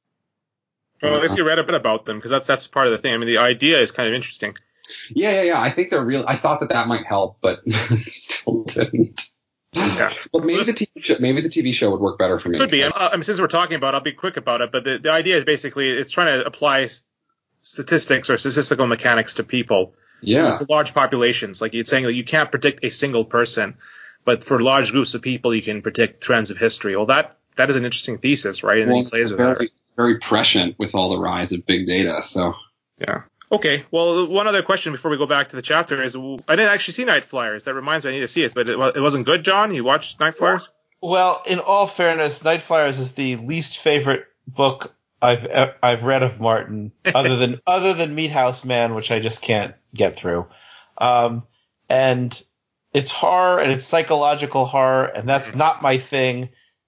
Well, at least you read a bit about them, because that's that's part of the thing. I mean, the idea is kind of interesting. yeah, yeah, yeah. I think they're real. I thought that that might help, but still didn't. Yeah. But maybe Well, the T V show, maybe the T V show would work better for me. Could be. So- I mean, since we're talking about it, I'll be quick about it. But the, the idea is basically it's trying to apply s- statistics or statistical mechanics to people. yeah. To large populations. Like it's saying that you can't predict a single person, but for large groups of people, you can predict trends of history. Well, that that is an interesting thesis, right? And Well, then he plays it's with very, that. Right? very prescient with all the rise of big data. So Yeah. Okay. Well, one other question before we go back to the chapter is I didn't actually see Night Flyers. That reminds me, I need to see it, but it, wa- it wasn't good, John. You watched Night Flyers? Well, in all fairness, Night Flyers is the least favorite book I've e- I've read of Martin, other than other than Meat House Man, which I just can't get through. Um, and it's horror and it's psychological horror, and that's not my thing.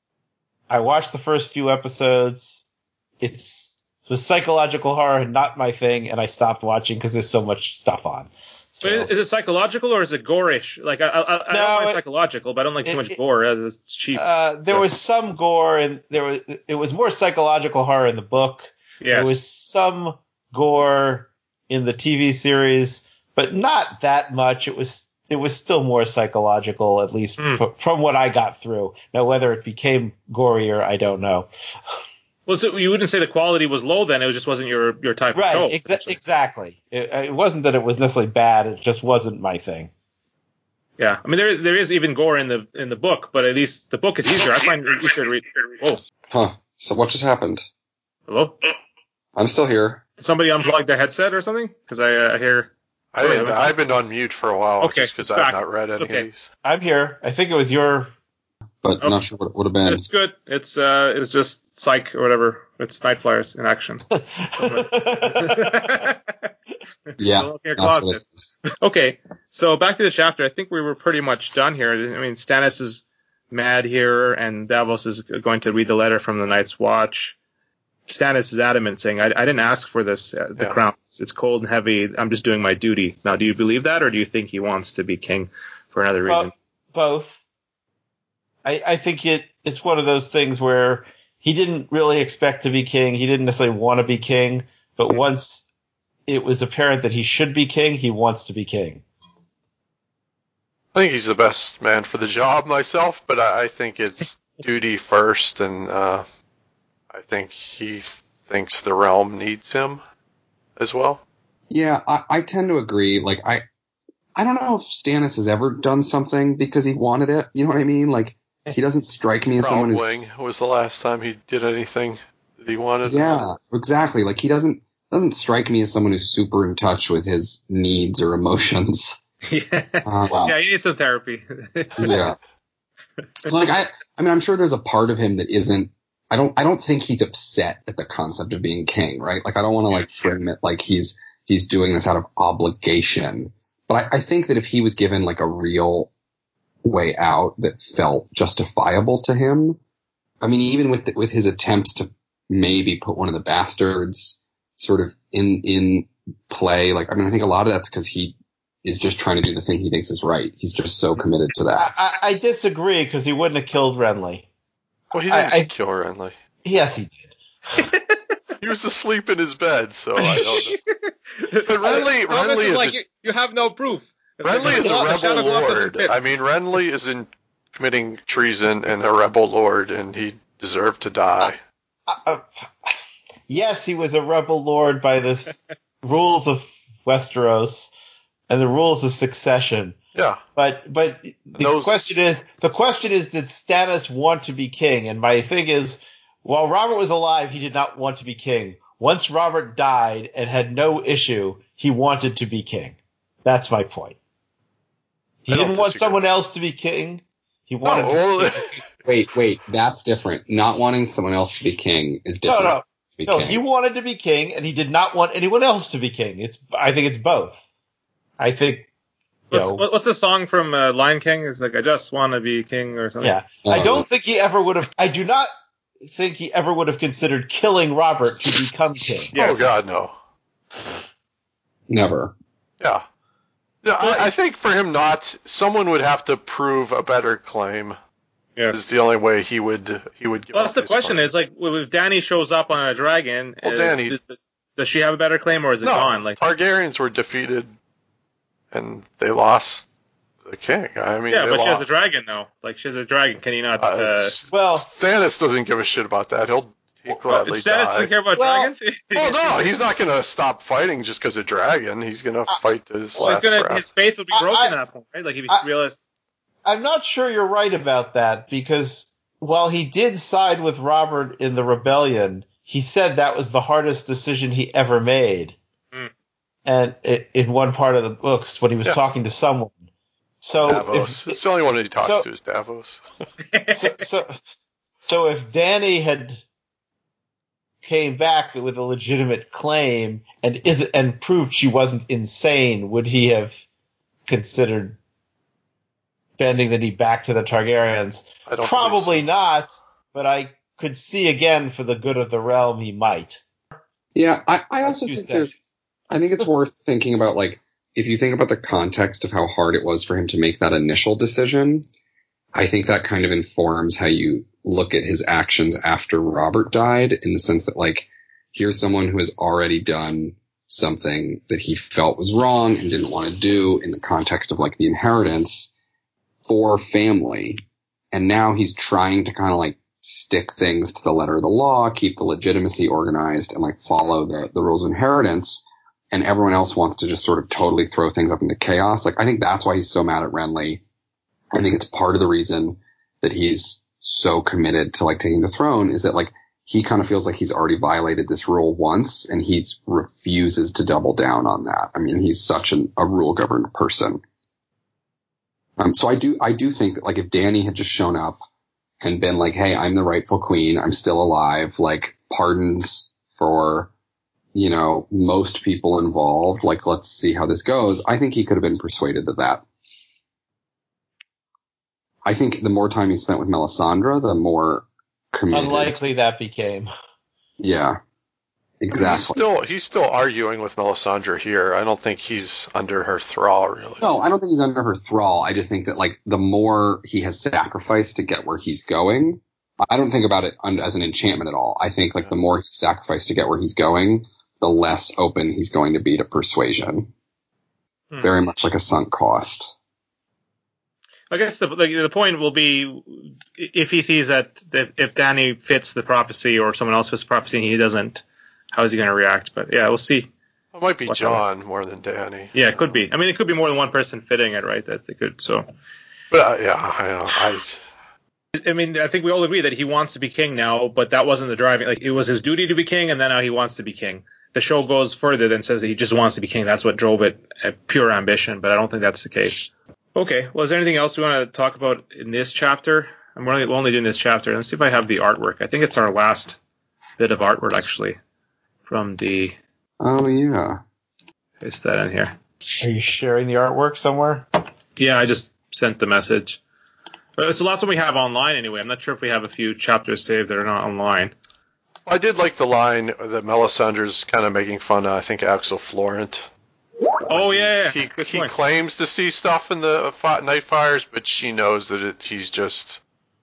I watched the first few episodes. It's it was psychological horror and not my thing, and I stopped watching because there's so much stuff on. So, But is it psychological or is it gorish? Like I, I, I No, don't mind it- psychological, but I don't like too it- much it- gore. As it's cheap. uh, there Yeah. was some gore, and there was it was more psychological horror in the book. Yes. There was some gore in the T V series, but not that much. It was it was still more psychological, at least Hmm. f- from what I got through. Now, whether it became gorier, I don't know. Well, so you wouldn't say the quality was low then. It just wasn't your, your type Right, of show. exa- essentially. exactly. It, it wasn't that it was necessarily bad. It just wasn't my thing. Yeah. I mean, there there is even gore in the in the book, but at least the book is easier. I find it easier to read. Whoa. Huh. So what just happened? Hello? I'm still here. Did somebody unplug their headset or something? Because I uh, hear. I didn't, I've been on mute for a while Okay, just because it's I've back. not read any It's okay. of these. I'm here. I think it was your. But Oh. not sure what it would have been. It's good. It's uh, it's just Psych or whatever. It's Night Flyers in action. Yeah, Don't look in your that's what closet. it is. Okay, so back to the chapter. I think we were pretty much done here. I mean, Stannis is mad here, and Davos is going to read the letter from the Night's Watch. Stannis is adamant, saying, I, I didn't ask for this, uh, the Yeah. crown. It's, it's cold and heavy. I'm just doing my duty. Now, do you believe that, or do you think he wants to be king for another reason? Well, both. I, I think it it's one of those things where he didn't really expect to be king. He didn't necessarily want to be king, but once it was apparent that he should be king, he wants to be king. I think he's the best man for the job myself, but I, I think it's duty first, and uh, I think he thinks the realm needs him as well. Yeah, I, I tend to agree. Like, I, I don't know if Stannis has ever done something because he wanted it. You know what I mean? Like, he doesn't strike me as someone Wing who's. was the last time he did anything that he wanted. Yeah, exactly. Like, he doesn't doesn't strike me as someone who's super in touch with his needs or emotions. yeah. Um, yeah, he needs some therapy. Yeah. So, like, I, I mean, I'm sure there's a part of him that isn't. I don't. I don't think he's upset at the concept of being king, right? Like, I don't want to like frame it like he's he's doing this out of obligation. But I, I think that if he was given like a real way out that felt justifiable to him, I mean, even with the, with his attempts to maybe put one of the bastards sort of in in play, like, I mean, I think a lot of that's because he is just trying to do the thing he thinks is right. He's just so committed to that. I, I, I disagree because he wouldn't have killed Renly. Well, he didn't I- I- kill Renly. Yes, he did. He was asleep in his bed, so I don't know. But Renly, Thomas Renly is is like, a, you, you have no proof. Renly is a The shadow rebel cloth doesn't lord. fit. I mean, Renly is in committing treason and a rebel lord, and he deserved to die. Uh, uh, yes, he was a rebel lord by the rules of Westeros and the rules of succession. Yeah. But but the Those- question is the question is did Stannis want to be king? And my thing is, while Robert was alive, he did not want to be king. Once Robert died and had no issue, he wanted to be king. That's my point. He I don't didn't want disagree. someone else to be king. He No, wanted to well, Wait, wait, that's different. Not wanting someone else to be king is No, different. no. to be No, king. he wanted to be king, and he did not want anyone else to be king. It's, I think it's both. I think, you What's, know, what- what's the song from uh, Lion King? It's like, I just want to be king or something. yeah. Oh, I yeah. don't think he ever would have. I do not think he ever would have considered killing Robert to become king. Yeah. Oh God, no. Never. Yeah. No, I, I think for him not, someone would have to prove a better claim. Yeah. Is the only way he would he would give Well, up that's the his question claim. is, like, if Dany shows up on a dragon, Well, uh, Dany- does, does she have a better claim, or is it no, gone? Like, Targaryens were defeated, and they lost the king. I mean, yeah, they but lost. she has a dragon, though. Like, she has a dragon. Can he not... Uh, Uh, Well- Stannis doesn't give a shit about that. He'll he'd gladly Stannis die. doesn't care about Well- dragons? Well, no, he's not going to stop fighting just because of dragon. He's going to fight to his Well, he's last gonna, breath. his faith would be I- broken I- at that point, right? Like, if he I- realized... I'm not sure you're right about that, because while he did side with Robert in the rebellion, he said that was the hardest decision he ever made. Mm. And it, in one part of the books, when he was Yeah. talking to someone. So Davos. if, It's the only one he talks so- to is Davos. so, so, so if Dany had came back with a legitimate claim and is and proved she wasn't insane, would he have considered bending the knee back to the Targaryens? I don't Probably believe so. not, but I could see again for the good of the realm he might. Yeah, I, I That's also two think steps. there's, I think it's worth thinking about, like, if you think about the context of how hard it was for him to make that initial decision, I think that kind of informs how you look at his actions after Robert died, in the sense that, like, here's someone who has already done something that he felt was wrong and didn't want to do in the context of, like, the inheritance for family. And now he's trying to kind of, like, stick things to the letter of the law, keep the legitimacy organized, and, like, follow the, the rules of inheritance. And everyone else wants to just sort of totally throw things up into chaos. Like, I think that's why he's so mad at Renly. I think it's part of the reason that he's so committed to, like, taking the throne, is that, like, he kind of feels like he's already violated this rule once, and he refuses to double down on that. I mean, he's such an, a rule-governed person. Um, so I do, I do think that, like, if Dany had just shown up and been like, hey, I'm the rightful queen, I'm still alive, like, pardons for, you know, most people involved, like, let's see how this goes, I think he could have been persuaded of that. I think the more time he spent with Melisandre, the more committed. Unlikely that became. Yeah, He's exactly. still he's still arguing with Melisandre here. I don't think he's under her thrall, really. No, I don't think he's under her thrall. I just think that, like, the more he has sacrificed to get where he's going, I don't think about it as an enchantment at all. I think, like, the more he's sacrificed to get where he's going, the less open he's going to be to persuasion. Hmm. Very much like a sunk cost. I guess the, the the point will be, if he sees that, that if Dany fits the prophecy or someone else fits the prophecy and he doesn't, how is he going to react? But yeah, we'll see. It might be What John more than Dany. Yeah, it could be. I mean, it could be more than one person fitting it, right? That they could. So, But uh, yeah, I don't. I I mean, I think we all agree that he wants to be king now, but that wasn't the driving. Like, it was his duty to be king, and then now he wants to be king. The show goes further than says that he just wants to be king. That's what drove it, uh, pure ambition. But I don't think that's the case. Okay. Well, is there anything else we want to talk about in this chapter? I'm only, we're only doing this chapter. Let's see if I have the artwork. I think it's our last bit of artwork, actually, from the. Oh, yeah. Is that in here? Are you sharing the artwork somewhere? Yeah, I just sent the message. But it's the last one we have online anyway. I'm not sure if we have a few chapters saved that are not online. I did like the line that Melisandre's kind of making fun of. I think Axel Florent. Oh, yeah, yeah. He Good he point. claims to see stuff in the fi- night fires, but she knows that it, he's just.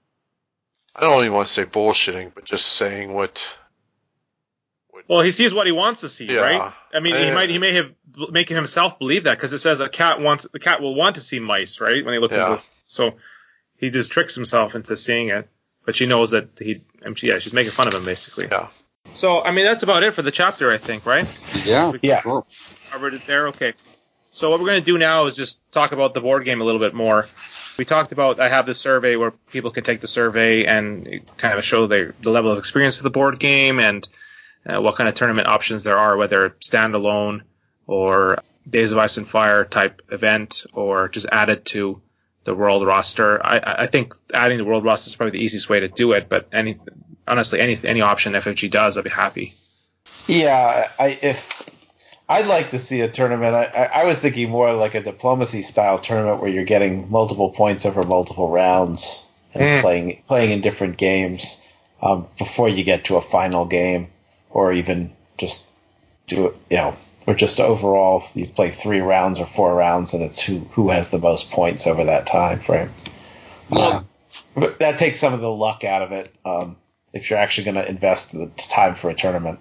I don't even want to say bullshitting, but just saying what. what Well, he sees what he wants to see, Yeah. right? I mean, he Uh, might he may have making himself believe that, because it says a cat wants the cat will want to see mice, right? When they look Yeah. into, so he just tricks himself into seeing it. But she knows that he, yeah, she's making fun of him basically. Yeah. So I mean, that's about it for the chapter, I think, right? Yeah. Yeah. Sure. Covered it there. Okay. So what we're going to do now is just talk about the board game a little bit more. We talked about, I have this survey where people can take the survey and kind of show their, the level of experience with the board game and uh, what kind of tournament options there are, whether standalone or Days of Ice and Fire type event or just added to the world roster. I, I think adding the world roster is probably the easiest way to do it, but any honestly, any any option F F G does, I'd be happy. Yeah, I if I'd like to see a tournament. I, I, I was thinking more like a diplomacy style tournament where you're getting multiple points over multiple rounds and Mm. playing playing in different games um, before you get to a final game, or even just do it. You know, or just overall, you play three rounds or four rounds, and it's who who has the most points over that time frame. Yeah. Um, but that takes some of the luck out of it. Um, if you're actually going to invest the time for a tournament.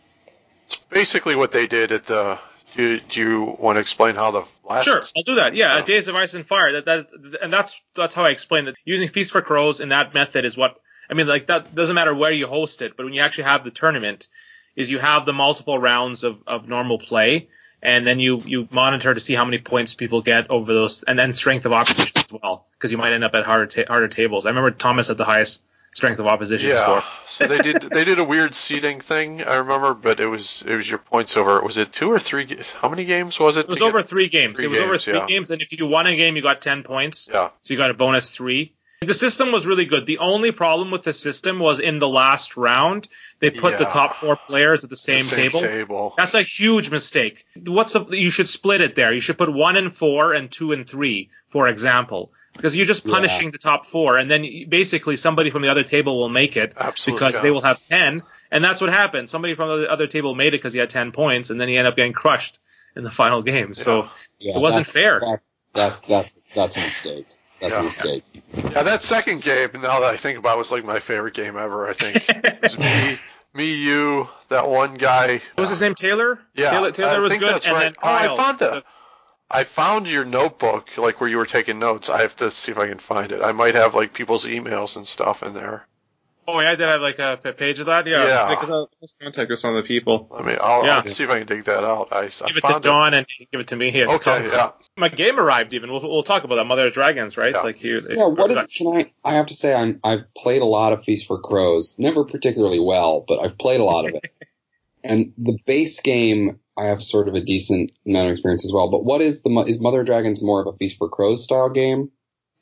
It's basically what they did at the. Do you, do you want to explain how the last? Sure, I'll do that. Yeah, Yeah. Days of Ice and Fire. That that and that's that's how I explain it. Using Feast for Crows in that method is what I mean. Like that doesn't matter where you host it, but when you actually have the tournament, is you have the multiple rounds of, of normal play, and then you you monitor to see how many points people get over those, and then strength of opposition as well, because you might end up at harder ta- harder tables. I remember Thomas had the highest strength of opposition Yeah, score. so they did they did a weird seeding thing, I remember, but it was it was your points over. Was it two or three? ga- How many games was it? It was to over get- three games. three it was over games, three yeah. games, and if you won a game, you got ten points. Yeah. So you got a bonus three. The system was really good. The only problem with the system was in the last round, they put the Yeah. top four players at the same, The same table. table. That's a huge mistake. What's the, you should split it there. You should put one and four and two and three, for example, because you're just punishing Yeah. the top four, and then you- basically somebody from the other table will make it Absolutely, because yeah. they will have ten, and that's what happened. Somebody from the other table made it because he had ten points, and then he ended up getting crushed in the final game. So Yeah, it wasn't that's- fair. That, that, that's, that's a mistake. That's Yeah. a mistake. Yeah, that second game, now that I think about it, was like my favorite game ever, I think. It was me, me, you, that one guy. What was his name? Taylor? Yeah, Taylor, Taylor I was think good, that's and right. then Oh, I Kyle. found was the- a- I found your notebook, like where you were taking notes. I have to see if I can find it. I might have like people's emails and stuff in there. Oh, yeah, I did have like a p- page of that. Yeah, Yeah. because I'll just contact some of the people. I mean, I'll, Yeah. I'll see if I can dig that out. I, I Give it to found Don and give it to me. Here, Okay, yeah. My game arrived. Even we'll, we'll talk about that. Mother of Dragons, right? Yeah. Like you. Yeah, what is? Can I? I have to say, I'm. I've played a lot of Feast for Crows. Never particularly well, but I've played a lot of it. And the base game, I have sort of a decent amount of experience as well. But what is the? Mo- Is Mother of Dragons more of a Feast for Crows style game?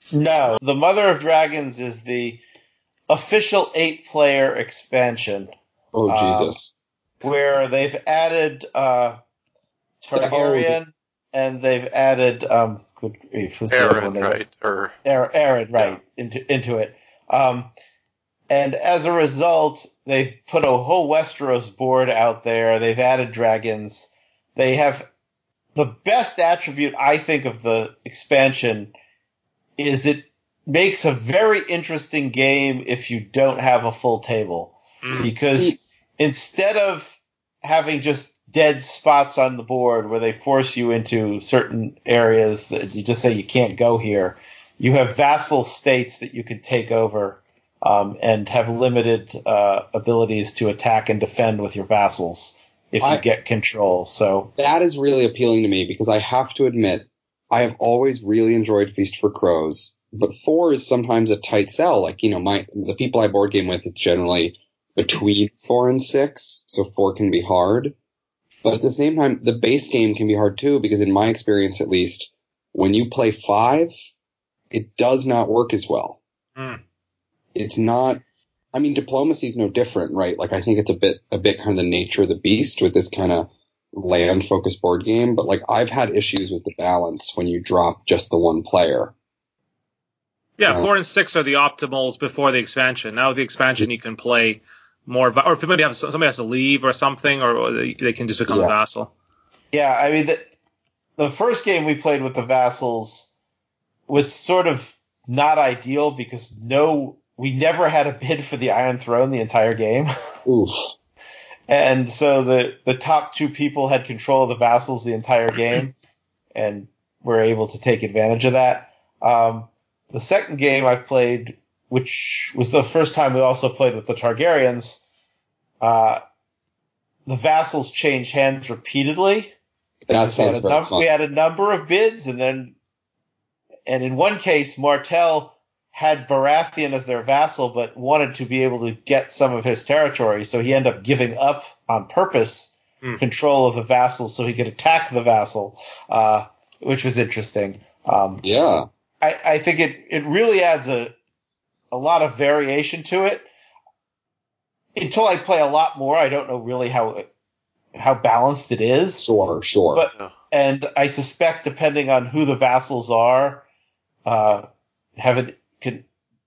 No, the Mother of Dragons is the official eight-player expansion Oh Um, Jesus! where they've added uh, Targaryen and they've added um, good grief, who's the other Aaron, one they- right? Or Aaron, Aaron, right, into into it. Um, and as a result, they've put a whole Westeros board out there. They've added dragons. They have the best attribute, I think, of the expansion is it makes a very interesting game if you don't have a full table. Mm. Because See- instead of having just dead spots on the board where they force you into certain areas that you just say you can't go here, you have vassal states that you can take over um, and have limited uh, abilities to attack and defend with your vassals if you I- get control. So That is really appealing to me because I have to admit, I have always really enjoyed Feast for Crows, but four is sometimes a tight sell. Like, you know, my the people I board game with, it's generally between four and six, so four can be hard. But at the same time, the base game can be hard too, because in my experience at least, when you play five, it does not work as well. Mm. It's not, I mean, diplomacy is no different, right? Like, I think it's a bit, a bit kind of the nature of the beast with this kind of land focused board game, but like, I've had issues with the balance when you drop just the one player. Yeah, Uh, four and six are the optimals before the expansion. Now with the expansion, you can play more, va- or if somebody has somebody has to leave or something, or they, they can just become Yeah. a vassal. yeah, I mean, the, the first game we played with the vassals was sort of not ideal because no, we never had a bid for the Iron Throne the entire game. Oof. And so the, the top two people had control of the vassals the entire game and were able to take advantage of that. Um, the second game I've played, which was the first time we also played with the Targaryens, uh, the vassals changed hands repeatedly. That We had, sounds a very num- fun. we had a number of bids, and then, and in one case, Martell had Baratheon as their vassal, but wanted to be able to get some of his territory, so he ended up giving up on purpose Hmm. control of the vassal so he could attack the vassal, uh, which was interesting. Um, Yeah. I, I think it, it really adds a a lot of variation to it. Until I play a lot more, I don't know really how how balanced it is. Sure, sure. But Yeah. and I suspect, depending on who the vassals are, uh, have it can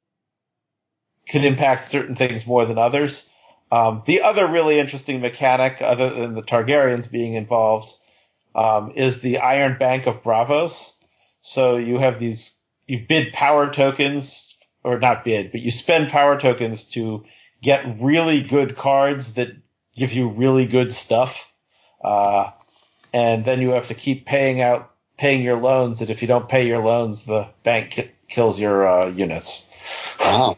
can impact certain things more than others. Um, the other really interesting mechanic, other than the Targaryens being involved, um, is the Iron Bank of Bravos. So you have these, you bid power tokens, or not bid, but you spend power tokens to get really good cards that give you really good stuff. Uh, and then you have to keep paying out, paying your loans, and if you don't pay your loans, the bank ki- kills your uh, units. Wow.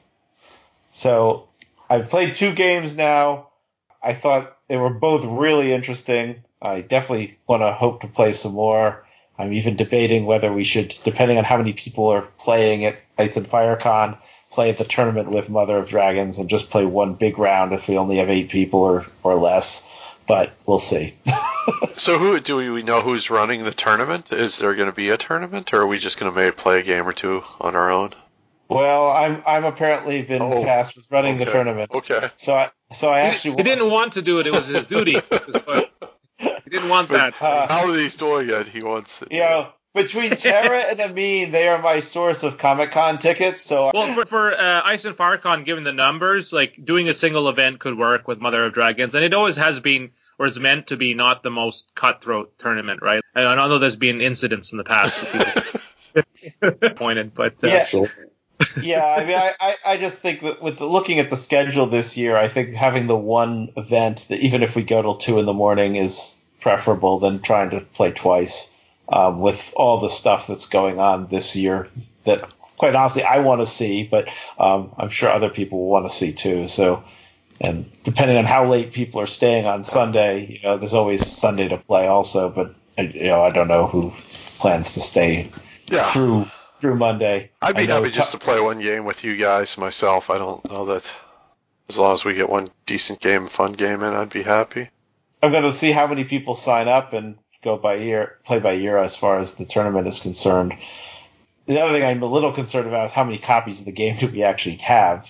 So I've played two games now. I thought they were both really interesting. I definitely want to hope to play some more. I'm even debating whether we should, depending on how many people are playing at Ice and FireCon, play at the tournament with Mother of Dragons and just play one big round if we only have eight people or, or less. But we'll see. So who do we, we know who's running the tournament? Is there going to be a tournament, or are we just going to maybe play a game or two on our own? Well, I'm I'm apparently been Oh, tasked with running okay. the tournament. Okay. So I so I He, actually he didn't want to do it. It was his duty. But he didn't want But that. Uh, now that he's doing it, he wants it. you know, between Terra and Amin, they are my source of Comic-Con tickets. So Well, for, for uh, Ice and FireCon, given the numbers, like doing a single event could work with Mother of Dragons, and it always has been, or is meant to be, not the most cutthroat tournament, right? And I know there's been incidents in the past with people pointed, but uh, Yeah. Sure. yeah, I mean, I, I, I just think that with the, looking at the schedule this year, I think having the one event that even if we go till two in the morning is preferable than trying to play twice um, with all the stuff that's going on this year that, quite honestly, I want to see, but um, I'm sure other people will want to see too. So, and depending on how late people are staying on Sunday, you know, there's always Sunday to play also, but you know, I don't know who plans to stay Yeah. through through Monday. I'd be I know happy just to play one game with you guys myself. I don't know that as long as we get one decent game, fun game in, I'd be happy. I'm going to see how many people sign up and go by year, play by year as far as the tournament is concerned. The other thing I'm a little concerned about is how many copies of the game do we actually have.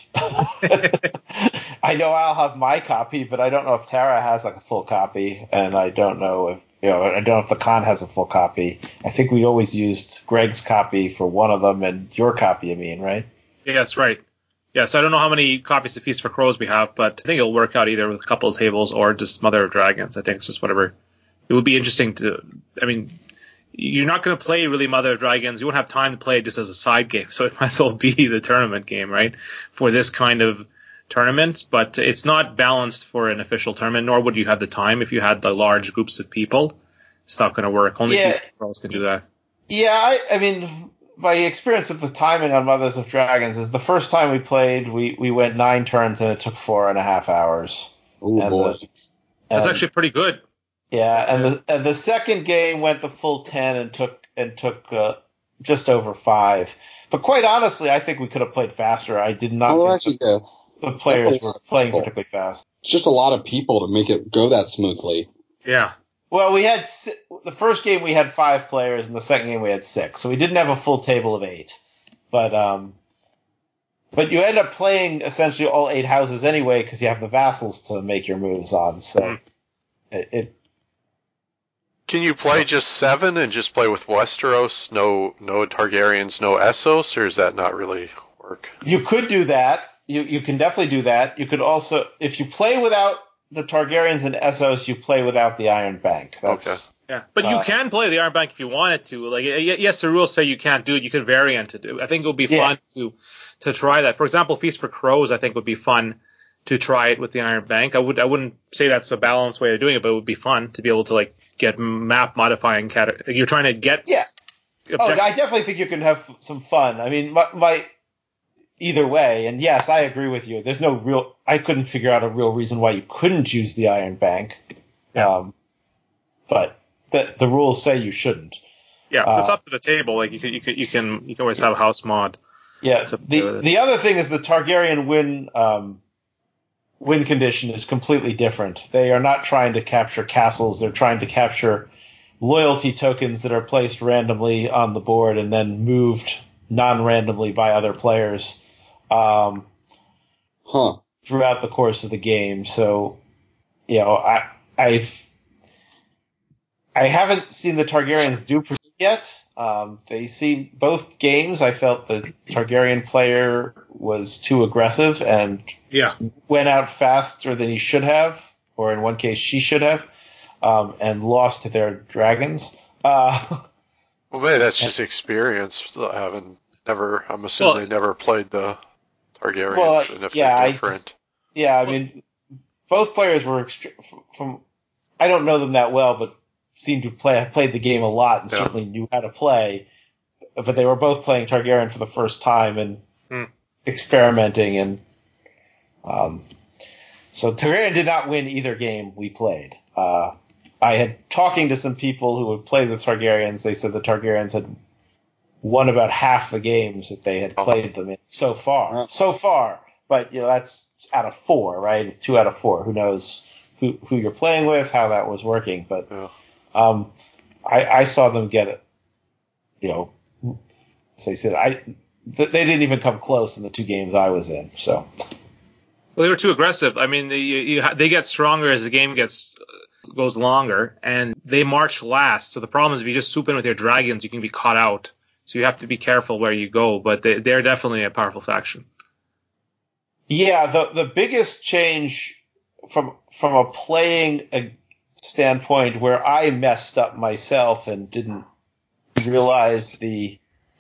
I know I'll have my copy, but I don't know if Tara has like a full copy, and I don't know if you know I don't know if the con has a full copy. I think we always used Greg's copy for one of them and your copy, I mean, right? yes, right. Yeah, so I don't know how many copies of Feast for Crows we have, but I think it'll work out either with a couple of tables or just Mother of Dragons. I think it's just whatever. It would be interesting to, I mean, you're not going to play really Mother of Dragons. You won't have time to play it just as a side game, so it might as well be the tournament game, right, for this kind of tournament. But it's not balanced for an official tournament, nor would you have the time if you had the large groups of people. It's not going to work. Only Yeah. Feast for Crows can do that. Yeah, I, I mean, my experience with the timing on Mothers of Dragons is the first time we played, we, we went nine turns and it took four and a half hours. Oh and boy. The, That's and, actually pretty good. yeah, and the and the second game went the full ten and took and took uh, just over five. But quite honestly, I think we could have played faster. I did not Although think actually, the, yeah, the players that's a were lot of playing people. particularly fast. It's just a lot of people to make it go that smoothly. Yeah. Well, we had si- the first game we had five players, and the second game we had six, so we didn't have a full table of eight. But um, but you end up playing essentially all eight houses anyway because you have the vassals to make your moves on. So Mm. it, it Can you play just seven and just play with Westeros? No, no Targaryens, no Essos, or does that not really work? you could do that. You you can definitely do that. You could also, if you play without the Targaryens and Essos, you play without the Iron Bank. That's, Yeah, but you Uh, can play the Iron Bank if you wanted to. Like, y- yes, the rules say you can't do it. You could variant it. I think it would be Yeah. fun to to try that. For example, Feast for Crows, I think would be fun to try it with the Iron Bank. I would I wouldn't say that's a balanced way of doing it, but it would be fun to be able to like get map modifying cat. You're trying to get Yeah. Oh, object- I definitely think you can have some fun. I mean, my, my either way, and yes, I agree with you. There's no real. I couldn't figure out a real reason why you couldn't use the Iron Bank. Yeah. Um, but the the rules say you shouldn't. yeah. So it's uh, up to the table. Like you could you could you can you can always have house mod. Yeah. To play with The it. the other thing is the Targaryen win um, win condition is completely different. They are not trying to capture castles. They're trying to capture loyalty tokens that are placed randomly on the board and then moved non-randomly by other players um, Huh. throughout the course of the game. So, you know, I I've I haven't seen the Targaryens do pursuit yet. Um, they seem both games. I felt the Targaryen player was too aggressive and Yeah. went out faster than he should have, or in one case she should have. um, and lost to their dragons. Uh, Well, maybe that's just experience. I haven't never. I'm assuming Well- they never played the Targaryens, Well, and if yeah, I they're s- different. yeah, I mean, both players were extre- from. I don't know them that well, but seemed to play have played the game a lot and Yeah. certainly knew how to play. But they were both playing Targaryen for the first time and Hmm. experimenting, and um, so Targaryen did not win either game we played. Uh, I had talking to some people who had played the Targaryens. They said the Targaryens had won about half the games that they had played them in so far. Wow. So far, but you know that's out of four, right? Two out of four. Who knows who who you're playing with, how that was working? But Yeah. um, I, I saw them get it. You know, as I said, I th- they didn't even come close in the two games I was in. So Well, they were too aggressive. I mean, they, you, you, ha- they get stronger as the game gets uh, goes longer, and they march last. So the problem is, if you just swoop in with your dragons, you can be caught out. So you have to be careful where you go. But they, they're definitely a powerful faction. yeah, the the biggest change from from a playing a standpoint where I messed up myself and didn't realize the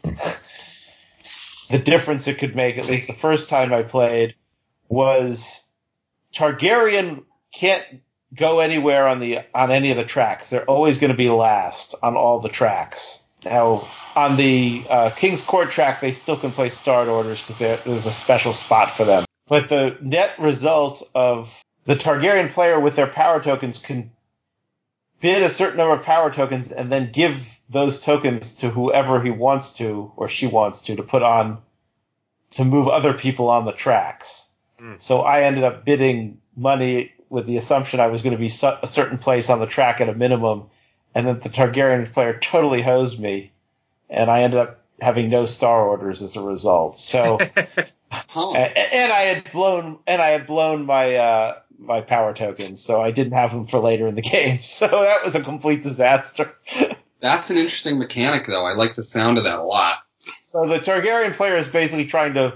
the difference it could make, at least the first time I played, was Targaryen can't go anywhere on the on any of the tracks. They're always going to be last on all the tracks. Now, on the uh, King's Court track, they still can play start orders because there's a special spot for them. But the net result of the Targaryen player with their power tokens can bid a certain number of power tokens and then give those tokens to whoever he wants to or she wants to to put on to move other people on the tracks. Mm. So I ended up bidding money with the assumption I was going to be su- a certain place on the track at a minimum, and then the Targaryen player totally hosed me, and I ended up having no star orders as a result. So, Huh. and, and I had blown and I had blown my uh, my power tokens, so I didn't have them for later in the game. So that was a complete disaster. That's an interesting mechanic, though. I like the sound of that a lot. So the Targaryen player is basically trying to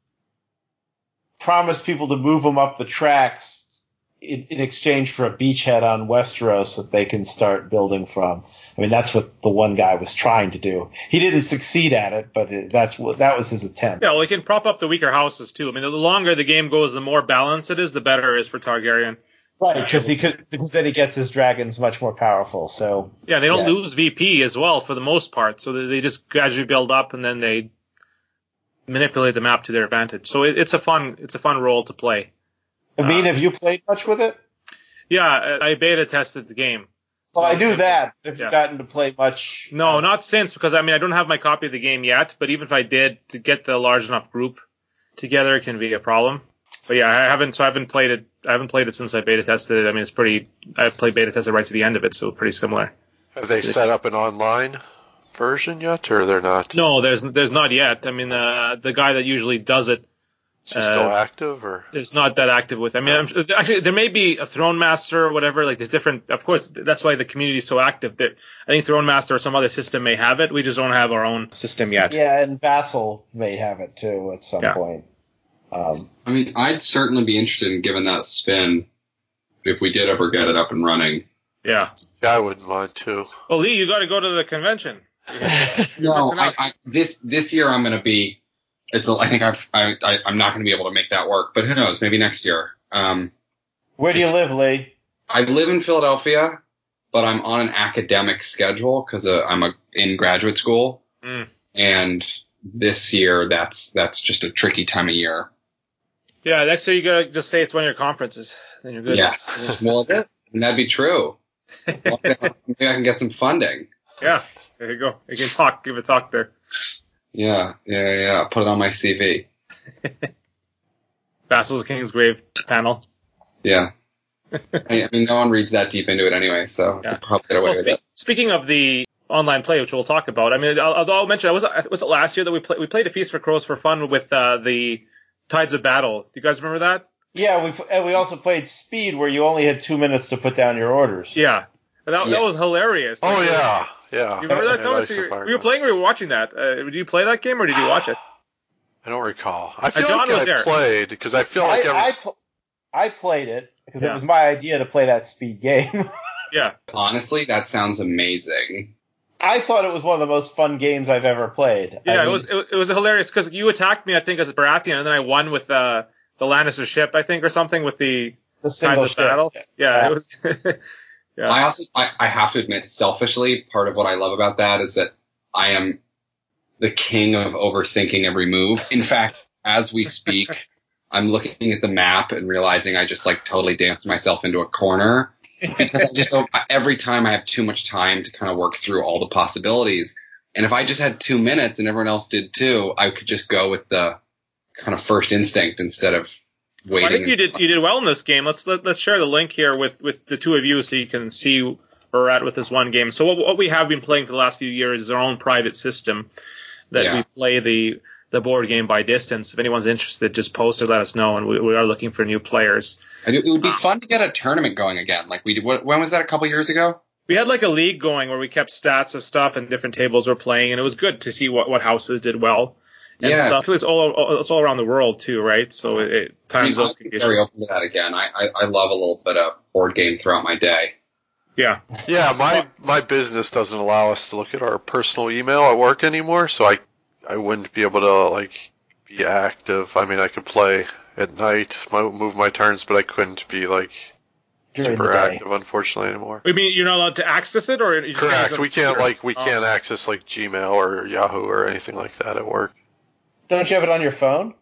promise people to move them up the tracks in, in exchange for a beachhead on Westeros that they can start building from. I mean, that's what the one guy was trying to do. He didn't succeed at it, but it, that's what that was his attempt. Yeah, well, you can prop up the weaker houses too. I mean, the longer the game goes, the more balanced it is, the better it is for Targaryen. Right, because he could, because then he gets his dragons much more powerful. So Yeah, they don't Yeah. lose V P as well for the most part, so they they just gradually build up and then they manipulate the map to their advantage. So it, it's a fun it's a fun role to play. I mean, Uh, have you played much with it? Yeah, I beta tested the game. Well, I knew that. Have you Yeah. gotten to play much? No, uh, not since, because I mean I don't have my copy of the game yet. But even if I did, to get the large enough group together can be a problem. But yeah, I haven't. So I haven't played it. I haven't played it since I beta tested it. I mean, it's pretty. I played beta tested right to the end of it, so pretty similar. Have they set up an online version yet, or they're not? No, there's there's not yet. I mean, uh, the guy that usually does it Is he still uh, active, or? is not that active with. I mean, I'm, sure- actually, there may be a Throne Master or whatever. Like, there's different. Of course, that's why the community is so active. That I think Throne Master or some other system may have it. We just don't have our own system yet. Yeah, and Vassal may have it too at some Yeah. point. Um, I mean, I'd certainly be interested in giving that a spin if we did ever get it up and running. Yeah. Yeah, I wouldn't mind too. Well, Lee, you got to go to the convention. You're No, missing I, out. I, this this year I'm going to be. It's. a- I think I've, I, I I'm not going to be able to make that work, but who knows? Maybe next year. Um, where do you live, Lee? I live in Philadelphia, but I'm on an academic schedule because uh, I'm a, in graduate school, Mm. and this year that's that's just a tricky time of year. Yeah, next year you gotta just say it's one of your conferences. Then you're good. Yes, well, it is. And that'd be true. Well, maybe I can get some funding. Yeah, there you go. You can talk, give a talk there. Yeah, yeah, yeah. Put it on my C V. Vassal's Kingsgrave panel. Yeah. I, I mean, no one reads that deep into it anyway, so Yeah. I'll probably get away Well, with spe- it. speaking of the online play, which we'll talk about, I mean, I'll, I'll mention, I was, was it last year that we, play, we played a Feast for Crows for fun with uh, the Tides of Battle? Do you guys remember that? Yeah, we and we also played Speed, where you only had two minutes to put down your orders. Yeah. That, Yeah. that was hilarious. Oh Like, yeah, yeah. You remember that, Yeah, Thomas? I You- so far we were know. playing or we were watching that? Uh, did you play that game or did you watch it? I don't recall. I feel John like was I there. played because I feel like I, every, I, pl- I played it because Yeah. it was my idea to play that Speed game. Yeah. Honestly, that sounds amazing. I thought it was one of the most fun games I've ever played. Yeah, I mean, it was it, it was hilarious because you attacked me, I think, as a Baratheon, and then I won with uh, the Lannister ship, I think, or something with the the side single of the saddle. ship. Yeah, Yeah. it was. Yeah. I also, I, I have to admit, selfishly, part of what I love about that is that I am the king of overthinking every move. In fact, as we speak, I'm looking at the map and realizing I just like totally danced myself into a corner because I just, every time I have too much time to kind of work through all the possibilities. And if I just had two minutes and everyone else did too, I could just go with the kind of first instinct instead of waiting. Well, I think you did you did well in this game. Let's let, let's share the link here with, with the two of you so you can see where we're at with this one game. So what, what we have been playing for the last few years is our own private system that Yeah. we play the the board game by distance. If anyone's interested, just post or let us know, and we, we are looking for new players. It would be fun to get a tournament going again. Like we did. What, when was that? A couple years ago? We had like a league going where we kept stats of stuff and different tables were playing, and it was good to see what, what houses did well and Yeah. stuff. It's all it's all around the world too, right? So it, it time I mean, zones I'm can be very issues. open to that again. I, I, I love a little bit of board game throughout my day. Yeah. Yeah, my my business doesn't allow us to look at our personal email at work anymore, so I I wouldn't be able to like be active. I mean, I could play at night, my, move my turns, but I couldn't be like During super the day. active, unfortunately, anymore. I mean, you're not allowed to access it, or you just Correct. Can't We can't like we Oh. can't access like Gmail or Yahoo or anything like that at work. Don't you have it on your phone?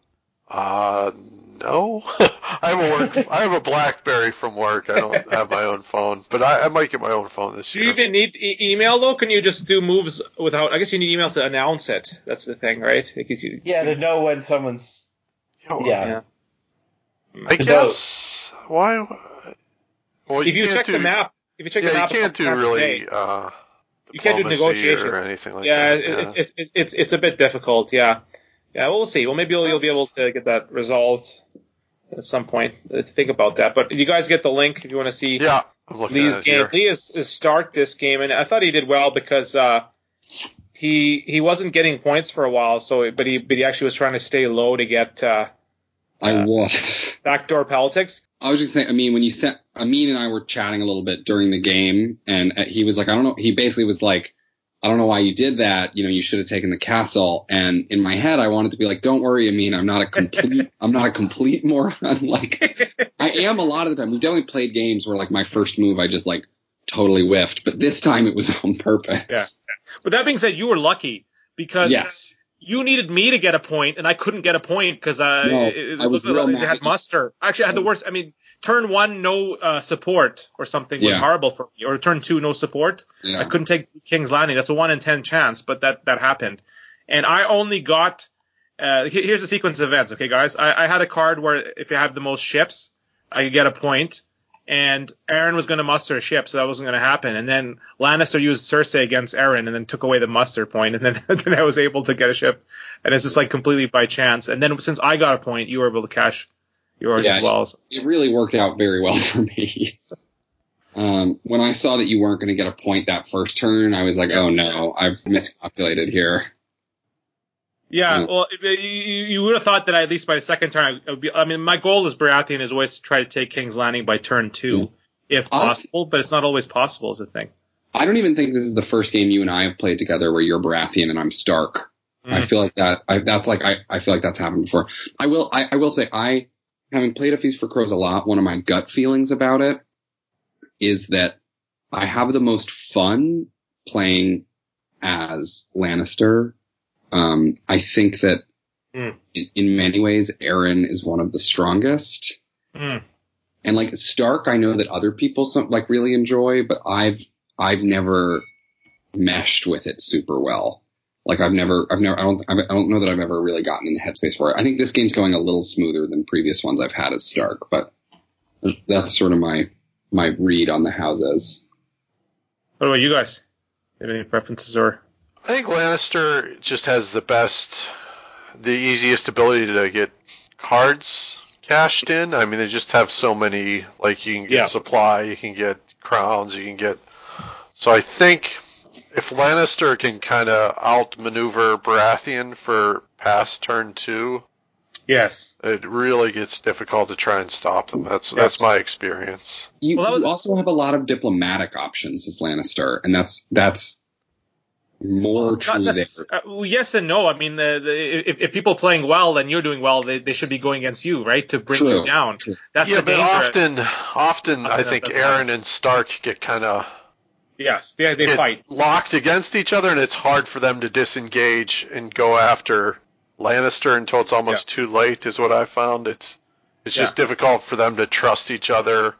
Uh no. I have a work. I have a BlackBerry from work. I don't have my own phone, but I, I might get my own phone this Do you year. even need e- email though? Can you just do moves without? I guess you need email to announce it. That's the thing, right? Like if you, Yeah, to know when someone's. Yo, Yeah. yeah. I To guess why? Well, If you can't check do, the map, if you check yeah, the you map, can't do half the day, really uh, you can't do diplomacy negotiations or anything like yeah, that. it, Yeah, It, it, it's it's a bit difficult. Yeah, yeah. Well, we'll see. Well, maybe you'll, you'll be able to get that resolved at some point. To think about that. But you guys get the link if you want to see yeah. I'm looking Lee's at it game. here. Lee is, is Stark this game, and I thought he did well because uh, he he wasn't getting points for a while. So, but he but he actually was trying to stay low to get uh, I Uh, was. backdoor politics. I was just saying, I mean, when you sent, Amin and I were chatting a little bit during the game, and uh, he was like, I don't know, he basically was like, I don't know why you did that. You know, you should have taken the castle. And in my head, I wanted to be like, don't worry, Amin, I'm not a complete, I'm not a complete moron. Like, I am a lot of the time. We've definitely played games where, like, my first move, I just, like, totally whiffed. But this time it was on purpose. Yeah. But that being said, you were lucky because Yes. you needed me to get a point, and I couldn't get a point because uh, No, it, it, I was looked real like mad it had at you. muster. Actually, I had the worst. I mean, turn one, no uh, support or something was Yeah. horrible for me. Or turn two, no support. Yeah. I couldn't take King's Landing. That's a one in ten chance, but that, that happened. And I only got uh, – here's the sequence of events, okay, guys? I, I had a card where if you have the most ships, I could get a point. And Aaron was going to muster a ship, so that wasn't going to happen. And then Lannister used Cersei against Aaron and then took away the muster point, and then, then I was able to get a ship. And it's just like completely by chance. And then since I got a point, you were able to cash yours Yeah, as well. So. It really worked out very well for me. Um, when I saw that you weren't going to get a point that first turn, I was like, oh no, I've miscalculated here. Yeah, Yeah. well, you, you would have thought that at least by the second turn, I would be. I mean, my goal as Baratheon is always to try to take King's Landing by turn two, Yeah. if I'll- possible, but it's not always possible, is the thing. I don't even think this is the first game you and I have played together where you're Baratheon and I'm Stark. Mm. I feel like that. I, that's like I, I feel like that's happened before. I will. I, I will say I, having played A Feast for Crows a lot, one of my gut feelings about it is that I have the most fun playing as Lannister. Um, I think that Mm. in, in many ways, Aaron is one of the strongest. Mm. And like Stark, I know that other people some, like really enjoy, but I've I've never meshed with it super well. Like I've never I've never I don't I don't know that I've ever really gotten in the headspace for it. I think this game's going a little smoother than previous ones I've had as Stark, but that's sort of my my read on the houses. What about you guys? Do you have any preferences or? I think Lannister just has the best, the easiest ability to get cards cashed in. I mean, they just have so many, like you can get Yeah. supply, you can get crowns, you can get. So I think if Lannister can kind of outmaneuver Baratheon for past turn two, Yes. It really gets difficult to try and stop them. That's Yeah. that's my experience. You, Well, that was- you also have a lot of diplomatic options as Lannister, and that's that's more Well, true not there. necess- uh, well, yes and no. I mean, the, the, if, if people playing well and you're doing well, they, they should be going against you, right, to bring True. you down. True. That's yeah, the but danger. often, often I Often think that's Aaron happened. and Stark get kind of Yes, they they get fight. locked against each other, and it's hard for them to disengage and go after Lannister until it's almost too late. Is what I found. It's it's just Yeah. difficult for them to trust each other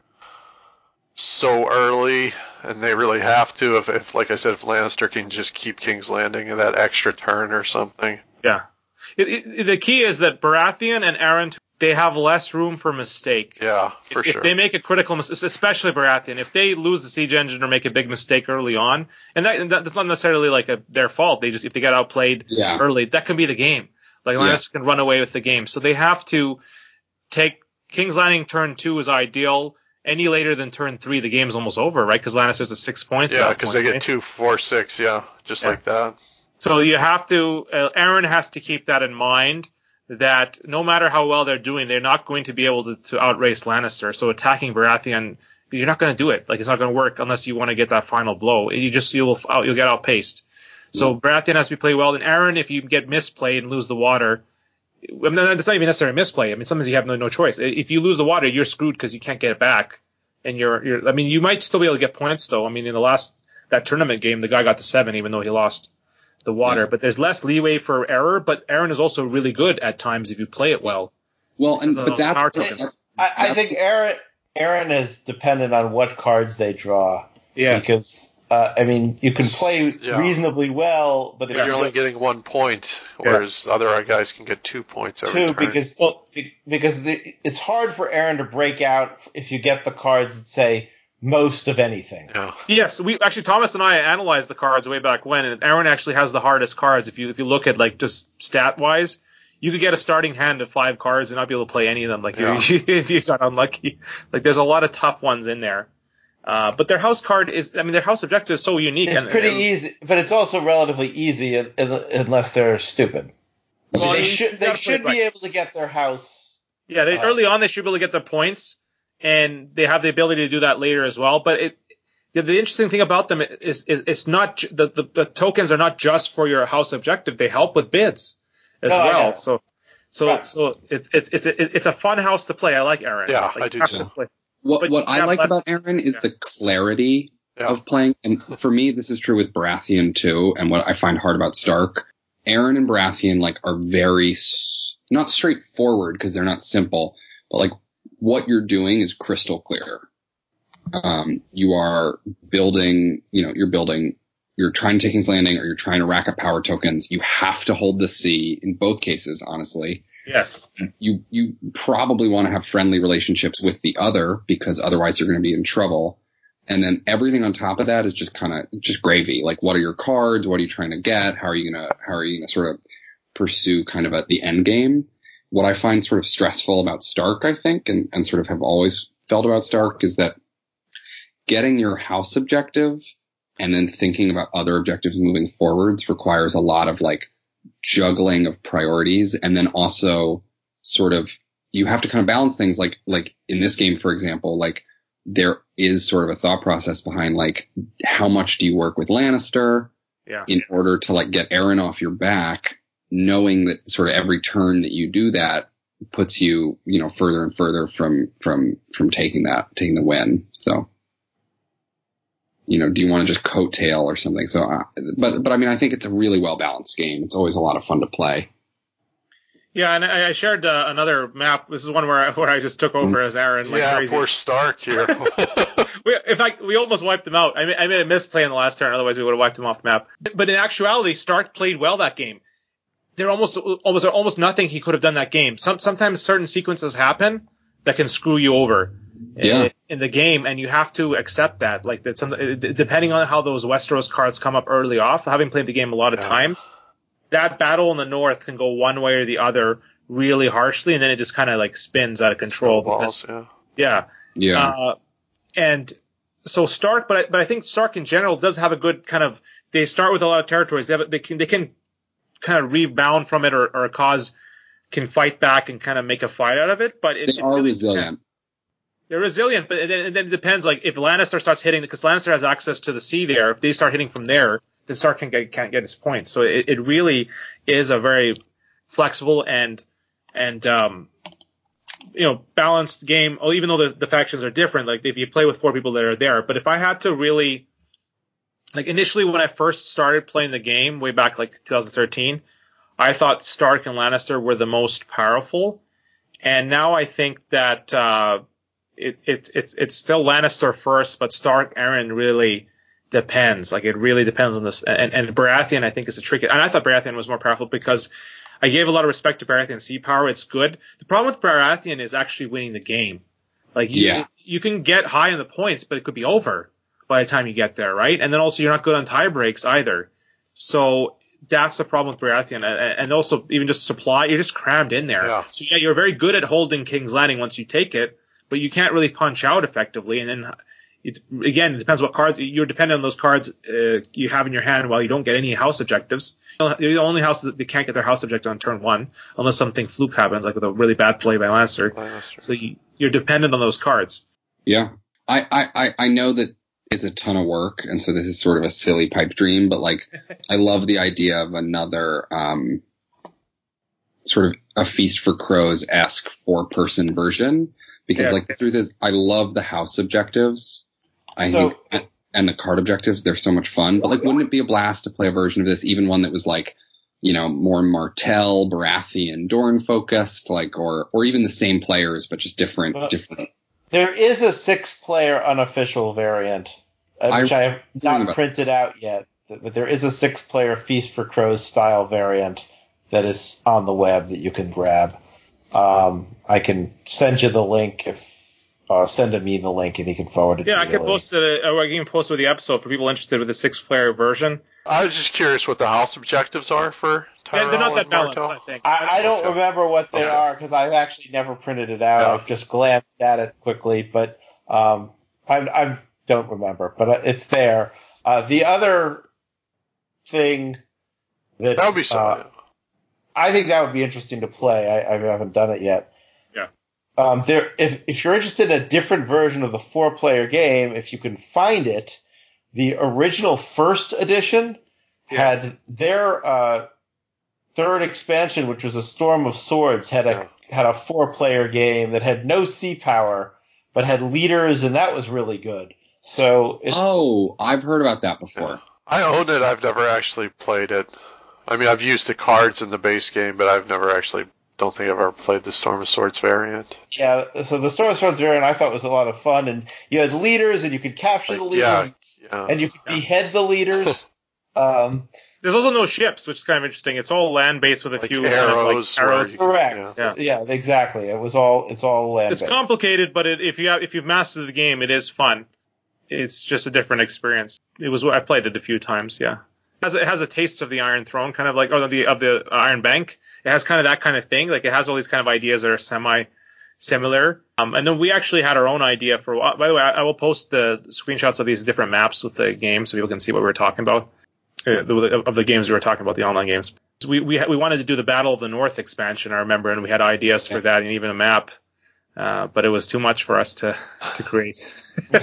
so early, and they really have to. If, if like I said, if Lannister can just keep King's Landing in that extra turn or something. Yeah. It, it, the key is that Baratheon and Aaron, they have less room for mistake. Yeah, for if, sure. if they make a critical mistake, especially Baratheon, if they lose the siege engine or make a big mistake early on, and that, that's not necessarily like a, their fault. They just, if they get outplayed Yeah. early, that can be the game. Like Yeah. Lannister can run away with the game. So they have to take King's Landing turn two is ideal. Any later than turn three, the game's almost over, right? Because Lannister's at six points. at Yeah, that because point, they get right? two, four, six. Yeah, just Yeah. like that. So you have to, uh, Aaron has to keep that in mind, that no matter how well they're doing, they're not going to be able to, to outrace Lannister. So attacking Baratheon, you're not going to do it. Like, it's not going to work unless you want to get that final blow. You just, you'll, you'll get outpaced. So Baratheon has to be played well. And Aaron, if you get misplayed and lose the water, I mean, it's not even necessarily misplay. I mean, sometimes you have no, no choice. If you lose the water, you're screwed because you can't get it back. And you're, you're, I mean, you might still be able to get points though. I mean, in the last, that tournament game, the guy got the seven, even though he lost the water. Yeah. But there's less leeway for error. But Aaron is also really good at times if you play it well. Well, and Because of but those power that's, tokens. I, I think Aaron Aaron is dependent on what cards they draw. Yes. Because uh, I mean, you can play Yeah. reasonably well, but if But you you're only get getting one point, whereas other guys can get two points every two, turn. because Well- be- because the, it's hard for Aaron to break out if you get the cards that say most of anything. Yeah. Yes, we actually Thomas and I analyzed the cards way back when, and Aaron actually has the hardest cards. If you if you look at like just stat wise, you could get a starting hand of five cards and not be able to play any of them. Like Yeah. you, if you got unlucky, like there's a lot of tough ones in there. Uh, but their house card is, I mean, their house objective is so unique. It's and, pretty and, easy, but it's also relatively easy un- un- unless they're stupid. I mean, Well, they you- should you they gotta play should it right. be able to get their house. Yeah, they, Uh, early on they should be able to get the points, and they have the ability to do that later as well. But it, the, the interesting thing about them is, is it's not ju- the, the the tokens are not just for your house objective; they help with bids as No, I know. well. So, so Right. so it's it's it's it's a fun house to play. I like Aaron. Yeah, like, I you do have too. to play. what But what you I have like less- about Aaron is yeah. the clarity Yeah. of playing, and for me, this is true with Baratheon too. And what I find hard about Stark, Aaron and Baratheon like are very s- not straightforward because they're not simple, but like what you're doing is crystal clear. Um, you are building, you know, you're building, you're trying to take King's Landing, or you're trying to rack up power tokens. You have to hold the sea in both cases, honestly. Yes. You you probably want to have friendly relationships with the other, because otherwise you're going to be in trouble. And then everything on top of that is just kind of just gravy. Like, what are your cards? What are you trying to get? How are you gonna how are you gonna sort of pursue kind of at the end game? What I find sort of stressful about Stark, I think, and, and sort of have always felt about Stark, is that getting your house objective and then thinking about other objectives moving forwards requires a lot of like juggling of priorities. And then also sort of, you have to kind of balance things like, like in this game, for example, like there is sort of a thought process behind like, how much do you work with Lannister Yeah. in order to like get Aaron off your back, knowing that sort of every turn that you do that puts you, you know, further and further from, from, from taking that, taking the win. So, you know, do you want to just coattail or something? So, uh, but, but I mean, I think it's a really well balanced game. It's always a lot of fun to play. Yeah, and I, I shared uh, another map. This is one where I, where I just took over as Aaron. Like yeah, crazy. poor Stark here. We, in fact, we almost wiped him out. I made, I made a misplay in the last turn. Otherwise, we would have wiped him off the map. But in actuality, Stark played well that game. There almost almost almost nothing he could have done that game. Some sometimes certain sequences happen that can screw you over Yeah. in, in the game, and you have to accept that. Like that, some depending on how those Westeros cards come up early off. Having played the game a lot of Yeah. times, that battle in the north can go one way or the other really harshly, and then it just kind of like spins out of control. Snowballs, because- yeah. yeah. Yeah. Uh, and so Stark, but I, but I think Stark in general does have a good kind of. They start with a lot of territories. They have, they can they can kind of rebound from it or, or cause can fight back and kind of make a fight out of it. But it, They it are really resilient. depends. They're resilient, but then, then it depends. Like if Lannister starts hitting, because Lannister has access to the sea there. If they start hitting from there, then Stark can get, can't get his points. So it, it really is a very flexible and and um, you know balanced game. Oh, even though the, the factions are different, like if you play with four people that are there. But if I had to really, like initially when I first started playing the game way back like twenty thirteen, I thought Stark and Lannister were the most powerful, and now I think that. Uh, It, it it's it's still Lannister first, but Stark Arryn really depends. Like it really depends on this. And, and Baratheon, I think, is a tricky. And I thought Baratheon was more powerful because I gave a lot of respect to Baratheon's sea power. It's good. The problem with Baratheon is actually winning the game. Like you, Yeah. you can get high in the points, but it could be over by the time you get there, right? And then also you're not good on tie breaks either. So that's the problem with Baratheon. And also even just supply, you're just crammed in there. Yeah. So yeah, you're very good at holding King's Landing once you take it. But you can't really punch out effectively, and then it, again, it depends what cards you're dependent on those cards uh, you have in your hand while you don't get any house objectives. You're the only house that they can't get their house objective on turn one unless something fluke happens, like with a really bad play by Lannister. Lannister. So you, you're dependent on those cards. Yeah, I, I, I know that it's a ton of work, and so this is sort of a silly pipe dream, but like I love the idea of another um, sort of a Feast for Crows-esque four-person version. Because Yes. like the truth is, I love the house objectives. I So- think, and the card objectives, they're so much fun. But like, wouldn't it be a blast to play a version of this, even one that was like, you know, more Martell, Baratheon, Dorne focused, like, or or even the same players but just different, Well, different. There is a six-player unofficial variant, uh, I- which I have not about- printed out yet. But there is a six-player Feast for Crows style variant that is on the web that you can grab. Um, I can send you the link if uh, send me the link and you can forward it. Yeah, to I can Illy. post it. Or I can post with the episode for people interested with the six-player version. I was just curious what the house objectives are for They're, Tyrell they're not that and balanced, Martell. I think. I, I don't Okay. remember what they Okay. are because I've actually never printed it out. Yeah. I've just glanced at it quickly, but um, I, I don't remember. But it's there. Uh, the other thing that That would be so. uh, I think that would be interesting to play. I, I haven't done it yet. Yeah. Um, there, if if you're interested in a different version of the four-player game, if you can find it, the original first edition Yeah. had their uh, third expansion, which was a Storm of Swords, had a Yeah. had a four-player game that had no sea power, but had leaders, and that was really good. So it's, Oh, I've heard about that before. I own it. I've never actually played it. I mean, I've used the cards in the base game, but I've never actually. Don't think I've ever played the Storm of Swords variant. yeah. So the Storm of Swords variant I thought was a lot of fun, and you had leaders, and you could capture the Like, leaders, yeah, yeah. and you could Yeah. behead the leaders. um, There's also no ships, which is kind of interesting. It's all land-based with a Like few kind of, arrows like, where arrows. you- correct. Yeah. Yeah. exactly. It was all. It's all land. It's complicated, but it, if you have, if you've mastered the game, it is fun. It's just a different experience. It was I played it a few times. Yeah, it has, it has a taste of the Iron Throne, kind of like or the of the Iron Bank. It has kind of that kind of thing. Like it has all these kind of ideas that are semi similar. Um, and then we actually had our own idea for. By the way, I, I will post the screenshots of these different maps with the game so people can see what we were talking about. Uh, the, of the games we were talking about, the online games. So we we we wanted to do the Battle of the North expansion, I remember, and we had ideas for that and even a map. Uh, but it was too much for us to to create.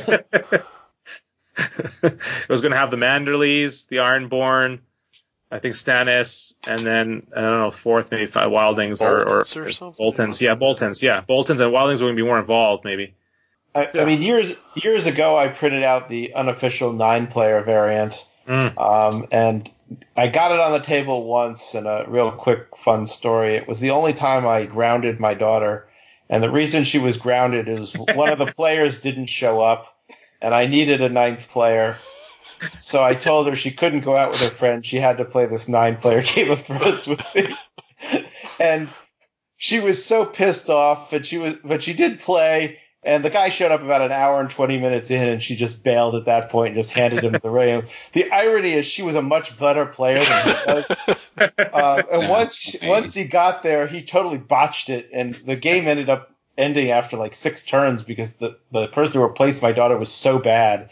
It was going to have the Manderleys, the Ironborn, I think Stannis, and then I don't know, fourth maybe five Wildings or, or, Boltons or something? Boltons. Yeah, Boltons. Yeah, Boltons and Wildings were going to be more involved, maybe. I, Yeah. I mean, years years ago, I printed out the unofficial nine-player variant, Mm. um, and I got it on the table once. And a real quick, fun story: it was the only time I grounded my daughter, and the reason she was grounded is one of the players didn't show up, and I needed a ninth player. So I told her she couldn't go out with her friend; she had to play this nine-player Game of Thrones with me, and she was so pissed off. And she was, but she did play. And the guy showed up about an hour and twenty minutes in, and she just bailed at that point and just handed him the ring. The irony is she was a much better player than he was. Uh, and That's once funny. once he got there, he totally botched it, and the game ended up ending after like six turns because the, the person who replaced my daughter was so bad.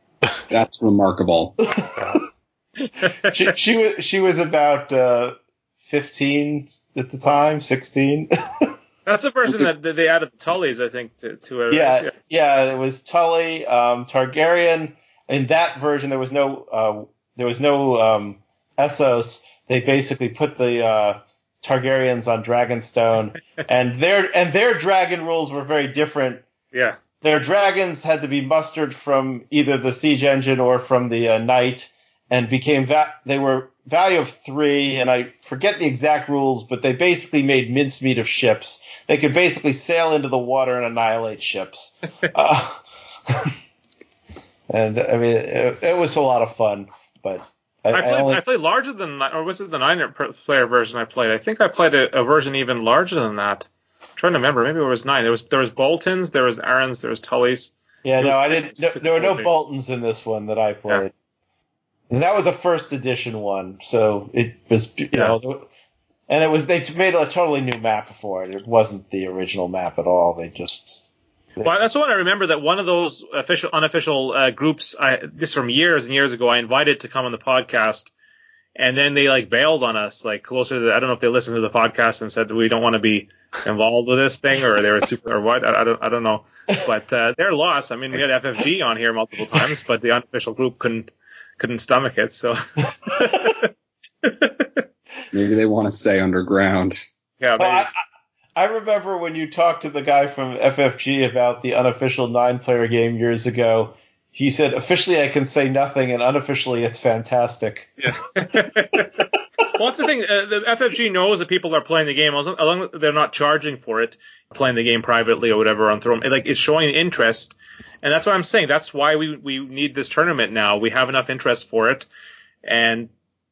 That's remarkable. she she was she was about uh, fifteen at the time, sixteen. That's the version that, that they added the Tullys, I think, to, to it. Yeah, Right? Yeah, yeah, it was Tully, um, Targaryen. In that version, there was no uh, there was no um, Essos. They basically put the uh, Targaryens on Dragonstone, and their and their dragon rules were very different. yeah. Their dragons had to be mustered from either the siege engine or from the uh, knight, and became va- they were value of three, and I forget the exact rules, but they basically made mincemeat of ships. They could basically sail into the water and annihilate ships. uh, and I mean, it, it was a lot of fun, but I, I I played, only I played larger than, ni- or was it the nine player version I played? I think I played a, a version even larger than that. I'm trying to remember. Maybe it was nine. There was there was Boltons, there was Aarons, there was Tullys. yeah It no was- I didn't. No, there were no Boltons in this one that I played. And that was a first edition one, so it was you Yeah. know, and it was they made a totally new map for it. It wasn't the original map at all. They just Well, that's the one I remember. That one of those official, unofficial uh, groups, I, this from years and years ago, I invited to come on the podcast, and then they like bailed on us, like closer to. The, I don't know if they listened to the podcast and said we don't want to be involved with this thing, or they were super or what. I, I don't, I don't know. But uh, they're lost. I mean, we had F F G on here multiple times, but the unofficial group couldn't couldn't stomach it. So Maybe they want to stay underground. yeah, Well, maybe. I, I remember when you talked to the guy from F F G about the unofficial nine-player game years ago. He said, officially I can say nothing, and unofficially it's fantastic. Yeah. Well, that's the thing. Uh, the F F G knows that people are playing the game, as long as they're not charging for it, playing the game privately or whatever on Throne. Like, it's showing interest, and that's what I'm saying. That's why we we need this tournament now. We have enough interest for it, and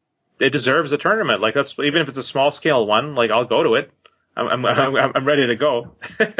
it deserves a tournament. Like, that's even if it's a small scale one. Like, I'll go to it. I'm I'm I'm, I'm ready to go.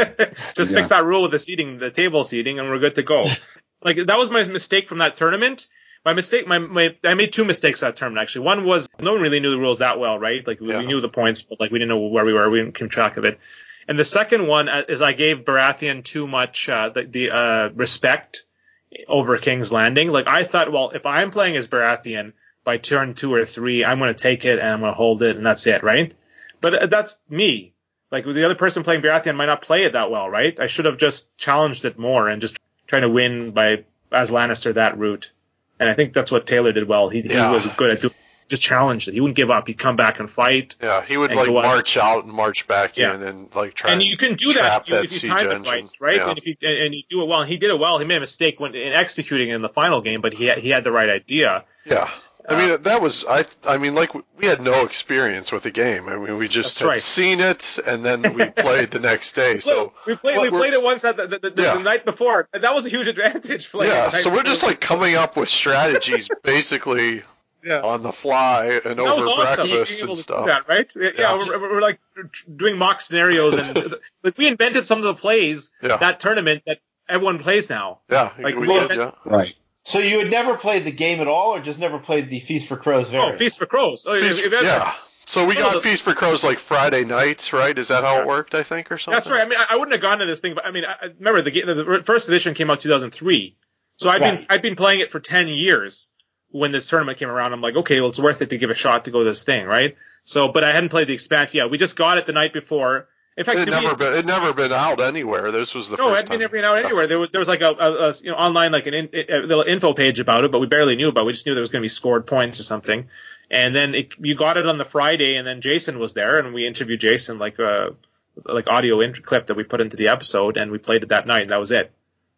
Just Yeah. fix that rule with the seating, the table seating, and we're good to go. Like, that was my mistake from that tournament. My mistake, my, my, I made two mistakes that tournament, actually. One was, no one really knew the rules that well, right? Like, we, Yeah. we knew the points, but, like, we didn't know where we were. We didn't keep track of it. And the second one uh, is I gave Baratheon too much, uh, the, the, uh, respect over King's Landing. Like, I thought, well, if I'm playing as Baratheon by turn two or three, I'm going to take it and I'm going to hold it and that's it, right? But uh, that's me. Like, the other person playing Baratheon might not play it that well, right? I should have just challenged it more and just trying to win by, as Lannister, that route. And I think that's what Taylor did well. He, Yeah. he was good at doing, just challenged it. He wouldn't give up. He'd come back and fight. Yeah, he would And like go out. march out and march back Yeah. in and like try And and you can do that trap if you, that if you siege time it engine. right, right? Yeah. And if you and you do it well, and he did it well. He made a mistake when in executing it in the final game, but he had, he had the right idea. Yeah. I mean, that was, I I mean, like, we had no experience with the game. I mean, we just That's had right. seen it, and then we played the next day. So, we played we we're- played it once at the, the, the, Yeah. the night before. And that was a huge advantage. Playing it yeah, the night so we're just, before. like, coming up with strategies basically yeah. on the fly and That was over awesome, breakfast being able and to stuff. do that, right? Yeah, Yeah. We're, we're, we're like doing mock scenarios, and like we invented some of the plays Yeah. that tournament that everyone plays now. Yeah, Like, we well, did, yeah. Right. So you had never played the game at all, or just never played the Feast for Crows Oh, variant? Feast for Crows. Oh, Feast, if- if- yeah. So we Oh, got the- Feast for Crows like Friday nights, right? Is that how Yeah. it worked, I think, or something? That's right. I mean, I, I wouldn't have gone to this thing, but I mean, I, I remember the, game, the first edition came out two thousand three, so I've been Right. I've been playing it for ten years. When this tournament came around, I'm like, okay, well, it's worth it to give a shot to go to this thing, right? So, but I hadn't played the expansion. Yeah, we just got it the night before. In fact, It to never me, been, it never been out anywhere. This was the no, it first hadn't time. been never been out anywhere. There was there was like a, a, a you know online like an in, a little info page about it, but we barely knew about it. We just knew there was going to be scored points or something. And then it, you got it on the Friday, and then Jason was there, and we interviewed Jason like a like audio int- clip that we put into the episode, and we played it that night, and that was it.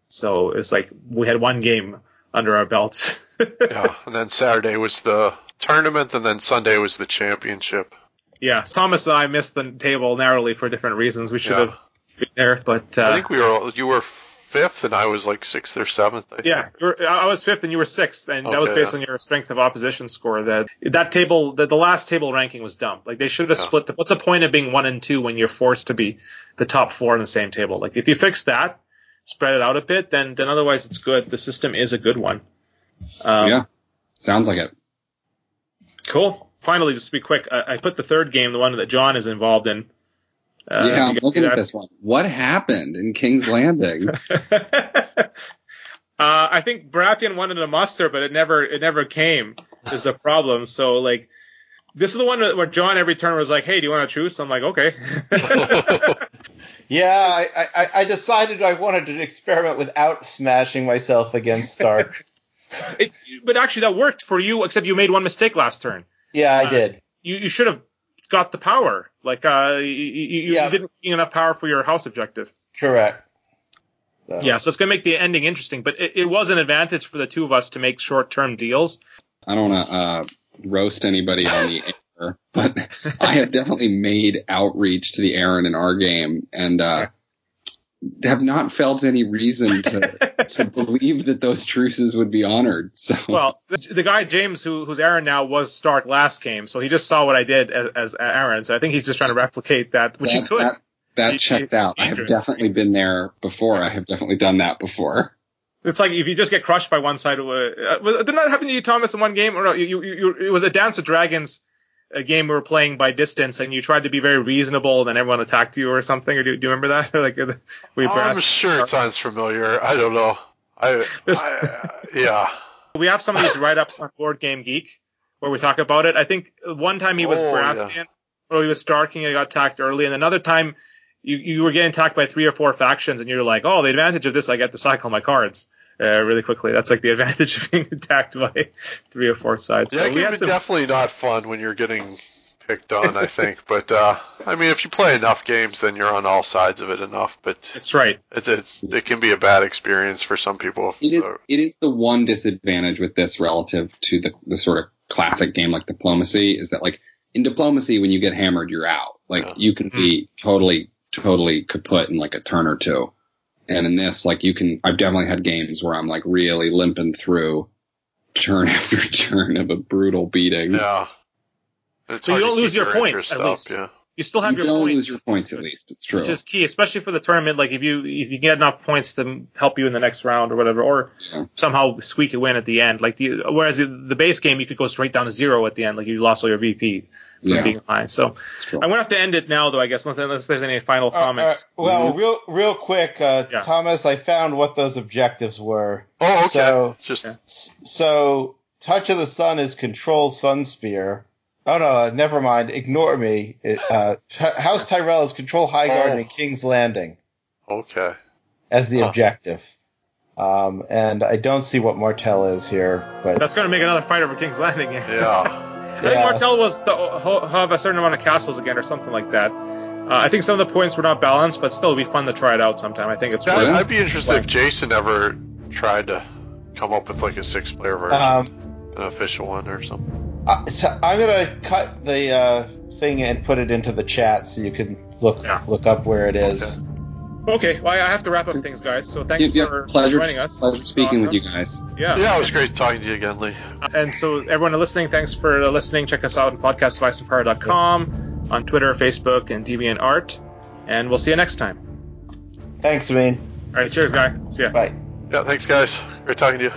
So it's like we had one game under our belts. Yeah, and then Saturday was the tournament, and then Sunday was the championship. Yeah, Thomas and I missed the table narrowly for different reasons. We should Yeah. have been there, but uh, I think we were you were fifth, and I was like sixth or seventh. I think. yeah, you were, I was fifth and you were sixth, and that was Okay, based yeah. on your strength of opposition score. That that table, the, the last table ranking was dumb. Like they should have Yeah. split. The, what's the point of being one and two when you're forced to be the top four on the same table? Like if you fix that, spread it out a bit, then then otherwise it's good. The system is a good one. Um, Yeah. Sounds like it. Cool. Finally, just to be quick, I, I put the third game, the one that John is involved in. Uh, yeah, I'm you guys looking see at that? this one. What happened in King's Landing? uh, I think Baratheon wanted a muster, but it never it never came. Is the problem? So like, This is the one where John every turn was like, "Hey, do you want to truce?" I'm like, "Okay." Yeah, I, I, I decided I wanted to experiment without smashing myself against Stark. it, but actually, that worked for you, except you made one mistake last turn. Yeah, I uh, did. You you should have got the power. Like, uh, you, you, Yeah. you didn't get enough power for your house objective. Correct. So. Yeah, so it's gonna make the ending interesting. But it, it was an advantage for the two of us to make short-term deals. I don't want to uh, roast anybody on the air, but I have definitely made outreach to the Aaron in our game, and uh, have not felt any reason to to believe that those truces would be honored. So, well, the, the guy James, who who's Aaron now, was Stark last game, so he just saw what I did as, as Aaron. So I think he's just trying to replicate that, which that, he could. That, that he, checked out. I have definitely been there before. Yeah. I have definitely done that before. It's like if you just get crushed by one side. Uh, didn't that happen to you, Thomas, in one game? Or no, you, you, you, it was a Dance of Dragons a game we were playing by distance, and you tried to be very reasonable, and then everyone attacked you or something. Or do, do you remember that? like, we I'm sure it sounds familiar. I don't know. I, I yeah. We have some of these write-ups on Board Game Geek where we talk about it. I think one time he was oh, Baratheon, yeah. or he was Starking and got attacked early, and another time you, you were getting attacked by three or four factions, and you're like, oh, the advantage of this, I get to cycle my cards uh, really quickly. That's like the advantage of being attacked by three or four sides. Yeah, so it can be some... definitely not fun when you're getting picked on, I think. But, uh, I mean, if you play enough games, then you're on all sides of it enough. But That's right. It's, it's It can be a bad experience for some people. It is, it is the one disadvantage with this relative to the, the sort of classic game like Diplomacy is that, like, in Diplomacy, when you get hammered, you're out. Like, yeah. you can be mm. totally, totally kaput in, like, a turn or two. And in this, like, you can, I've definitely had games where I'm, like, really limping through turn after turn of a brutal beating. Yeah. It's but you don't lose your, your points, at up, least. Yeah. You still have you your don't points. lose your points, at least. It's true. Which is key, especially for the tournament. Like, if you if you get enough points to help you in the next round or whatever, or yeah. somehow squeak a win at the end. Like, the, whereas the base game, you could go straight down to zero at the end. Like, you lost all your V P from yeah. being high. So I'm going to have to end it now, though, I guess, unless, unless there's any final uh, comments. Uh, well, mm-hmm. real real quick, uh, yeah. Thomas, I found what those objectives were. Oh, okay. So, Just... so Touch of the Sun is control Sunspear. Oh, no, never mind. Ignore me. It, uh, House Tyrell is control Highgarden oh. and King's Landing. Okay. As the huh. objective. Um, and I don't see what Martell is here, but... That's going to make another fight over King's Landing. Yeah. I think yes. Martell was to have a certain amount of castles again or something like that. Uh, I think some of the points were not balanced, but still it would be fun to try it out sometime. I think it's yeah, I'd be interested like, if Jason ever tried to come up with like a six-player version. Um, an official one or something. Uh, so I'm gonna cut the uh, thing and put it into the chat so you can look yeah. look up where it is. Okay. okay, well I have to wrap up things, guys. So thanks yep, yep. for pleasure, joining us. Pleasure speaking awesome. with you guys. Yeah, yeah, it was great talking to you again, Lee. And so everyone listening, thanks for listening. Check us out on podcast device empire dot com, on Twitter, Facebook, and DeviantArt, and we'll see you next time. Thanks, Wayne. All right, cheers, guy. See ya. Bye. Yeah, thanks, guys. Great talking to you.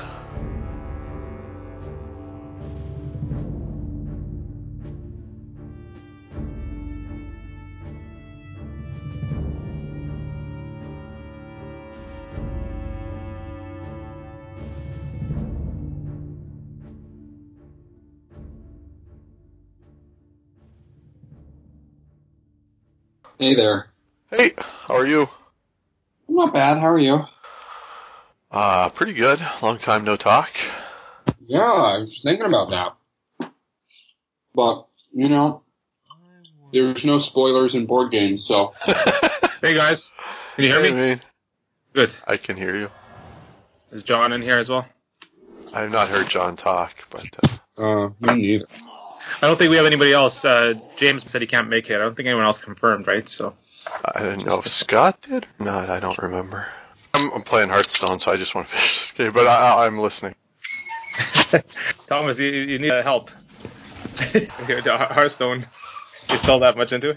Hey there. Hey, how are you? I'm not bad. How are you? Uh, pretty good. Long time no talk. Yeah, I was thinking about that. But, you know, there's no spoilers in board games, so. Hey, guys. Can you hear hey, me? Man. Good. I can hear you. Is John in here as well? I have not heard John talk, but... Uh, uh me neither. I don't think we have anybody else. Uh, James said he can't make it. I don't think anyone else confirmed, right? So I didn't know if Scott did or not. I don't remember. I'm, I'm playing Hearthstone, so I just want to finish this game, but I, I'm listening. Thomas, you, you need help. Hearthstone. You still that much into it?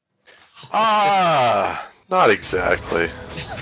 Ah, not exactly.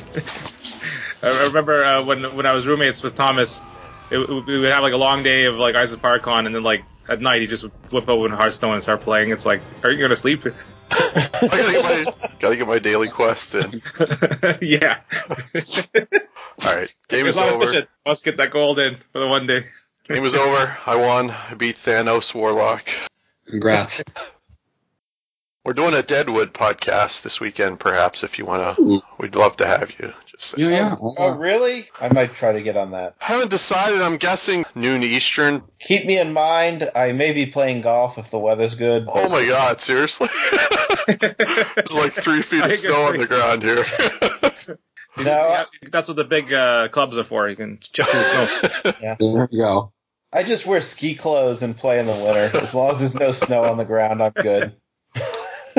I remember uh, when when I was roommates with Thomas, it, we would have like a long day of like Ice of Paracon, and then like at night he just would whip open Hearthstone and start playing. It's like, are you gonna sleep? I gotta get my gotta get my daily quest in. Yeah. All right, game is over. It. Let's get that gold in for the one day. Game is over. I won. I beat Thanos Warlock. Congrats. We're doing a Deadwood podcast this weekend, perhaps, if you want to. We'd love to have you. Just Yeah, yeah. Oh, oh, really? I might try to get on that. haven't decided. I'm guessing noon Eastern. Keep me in mind. I may be playing golf if the weather's good. Oh my God, seriously? There's like three feet of snow on the ground here. No, I, That's what the big uh, clubs are for. You can chip through the snow. yeah. There you go. I just wear ski clothes and play in the winter. As long as there's no snow on the ground, I'm good.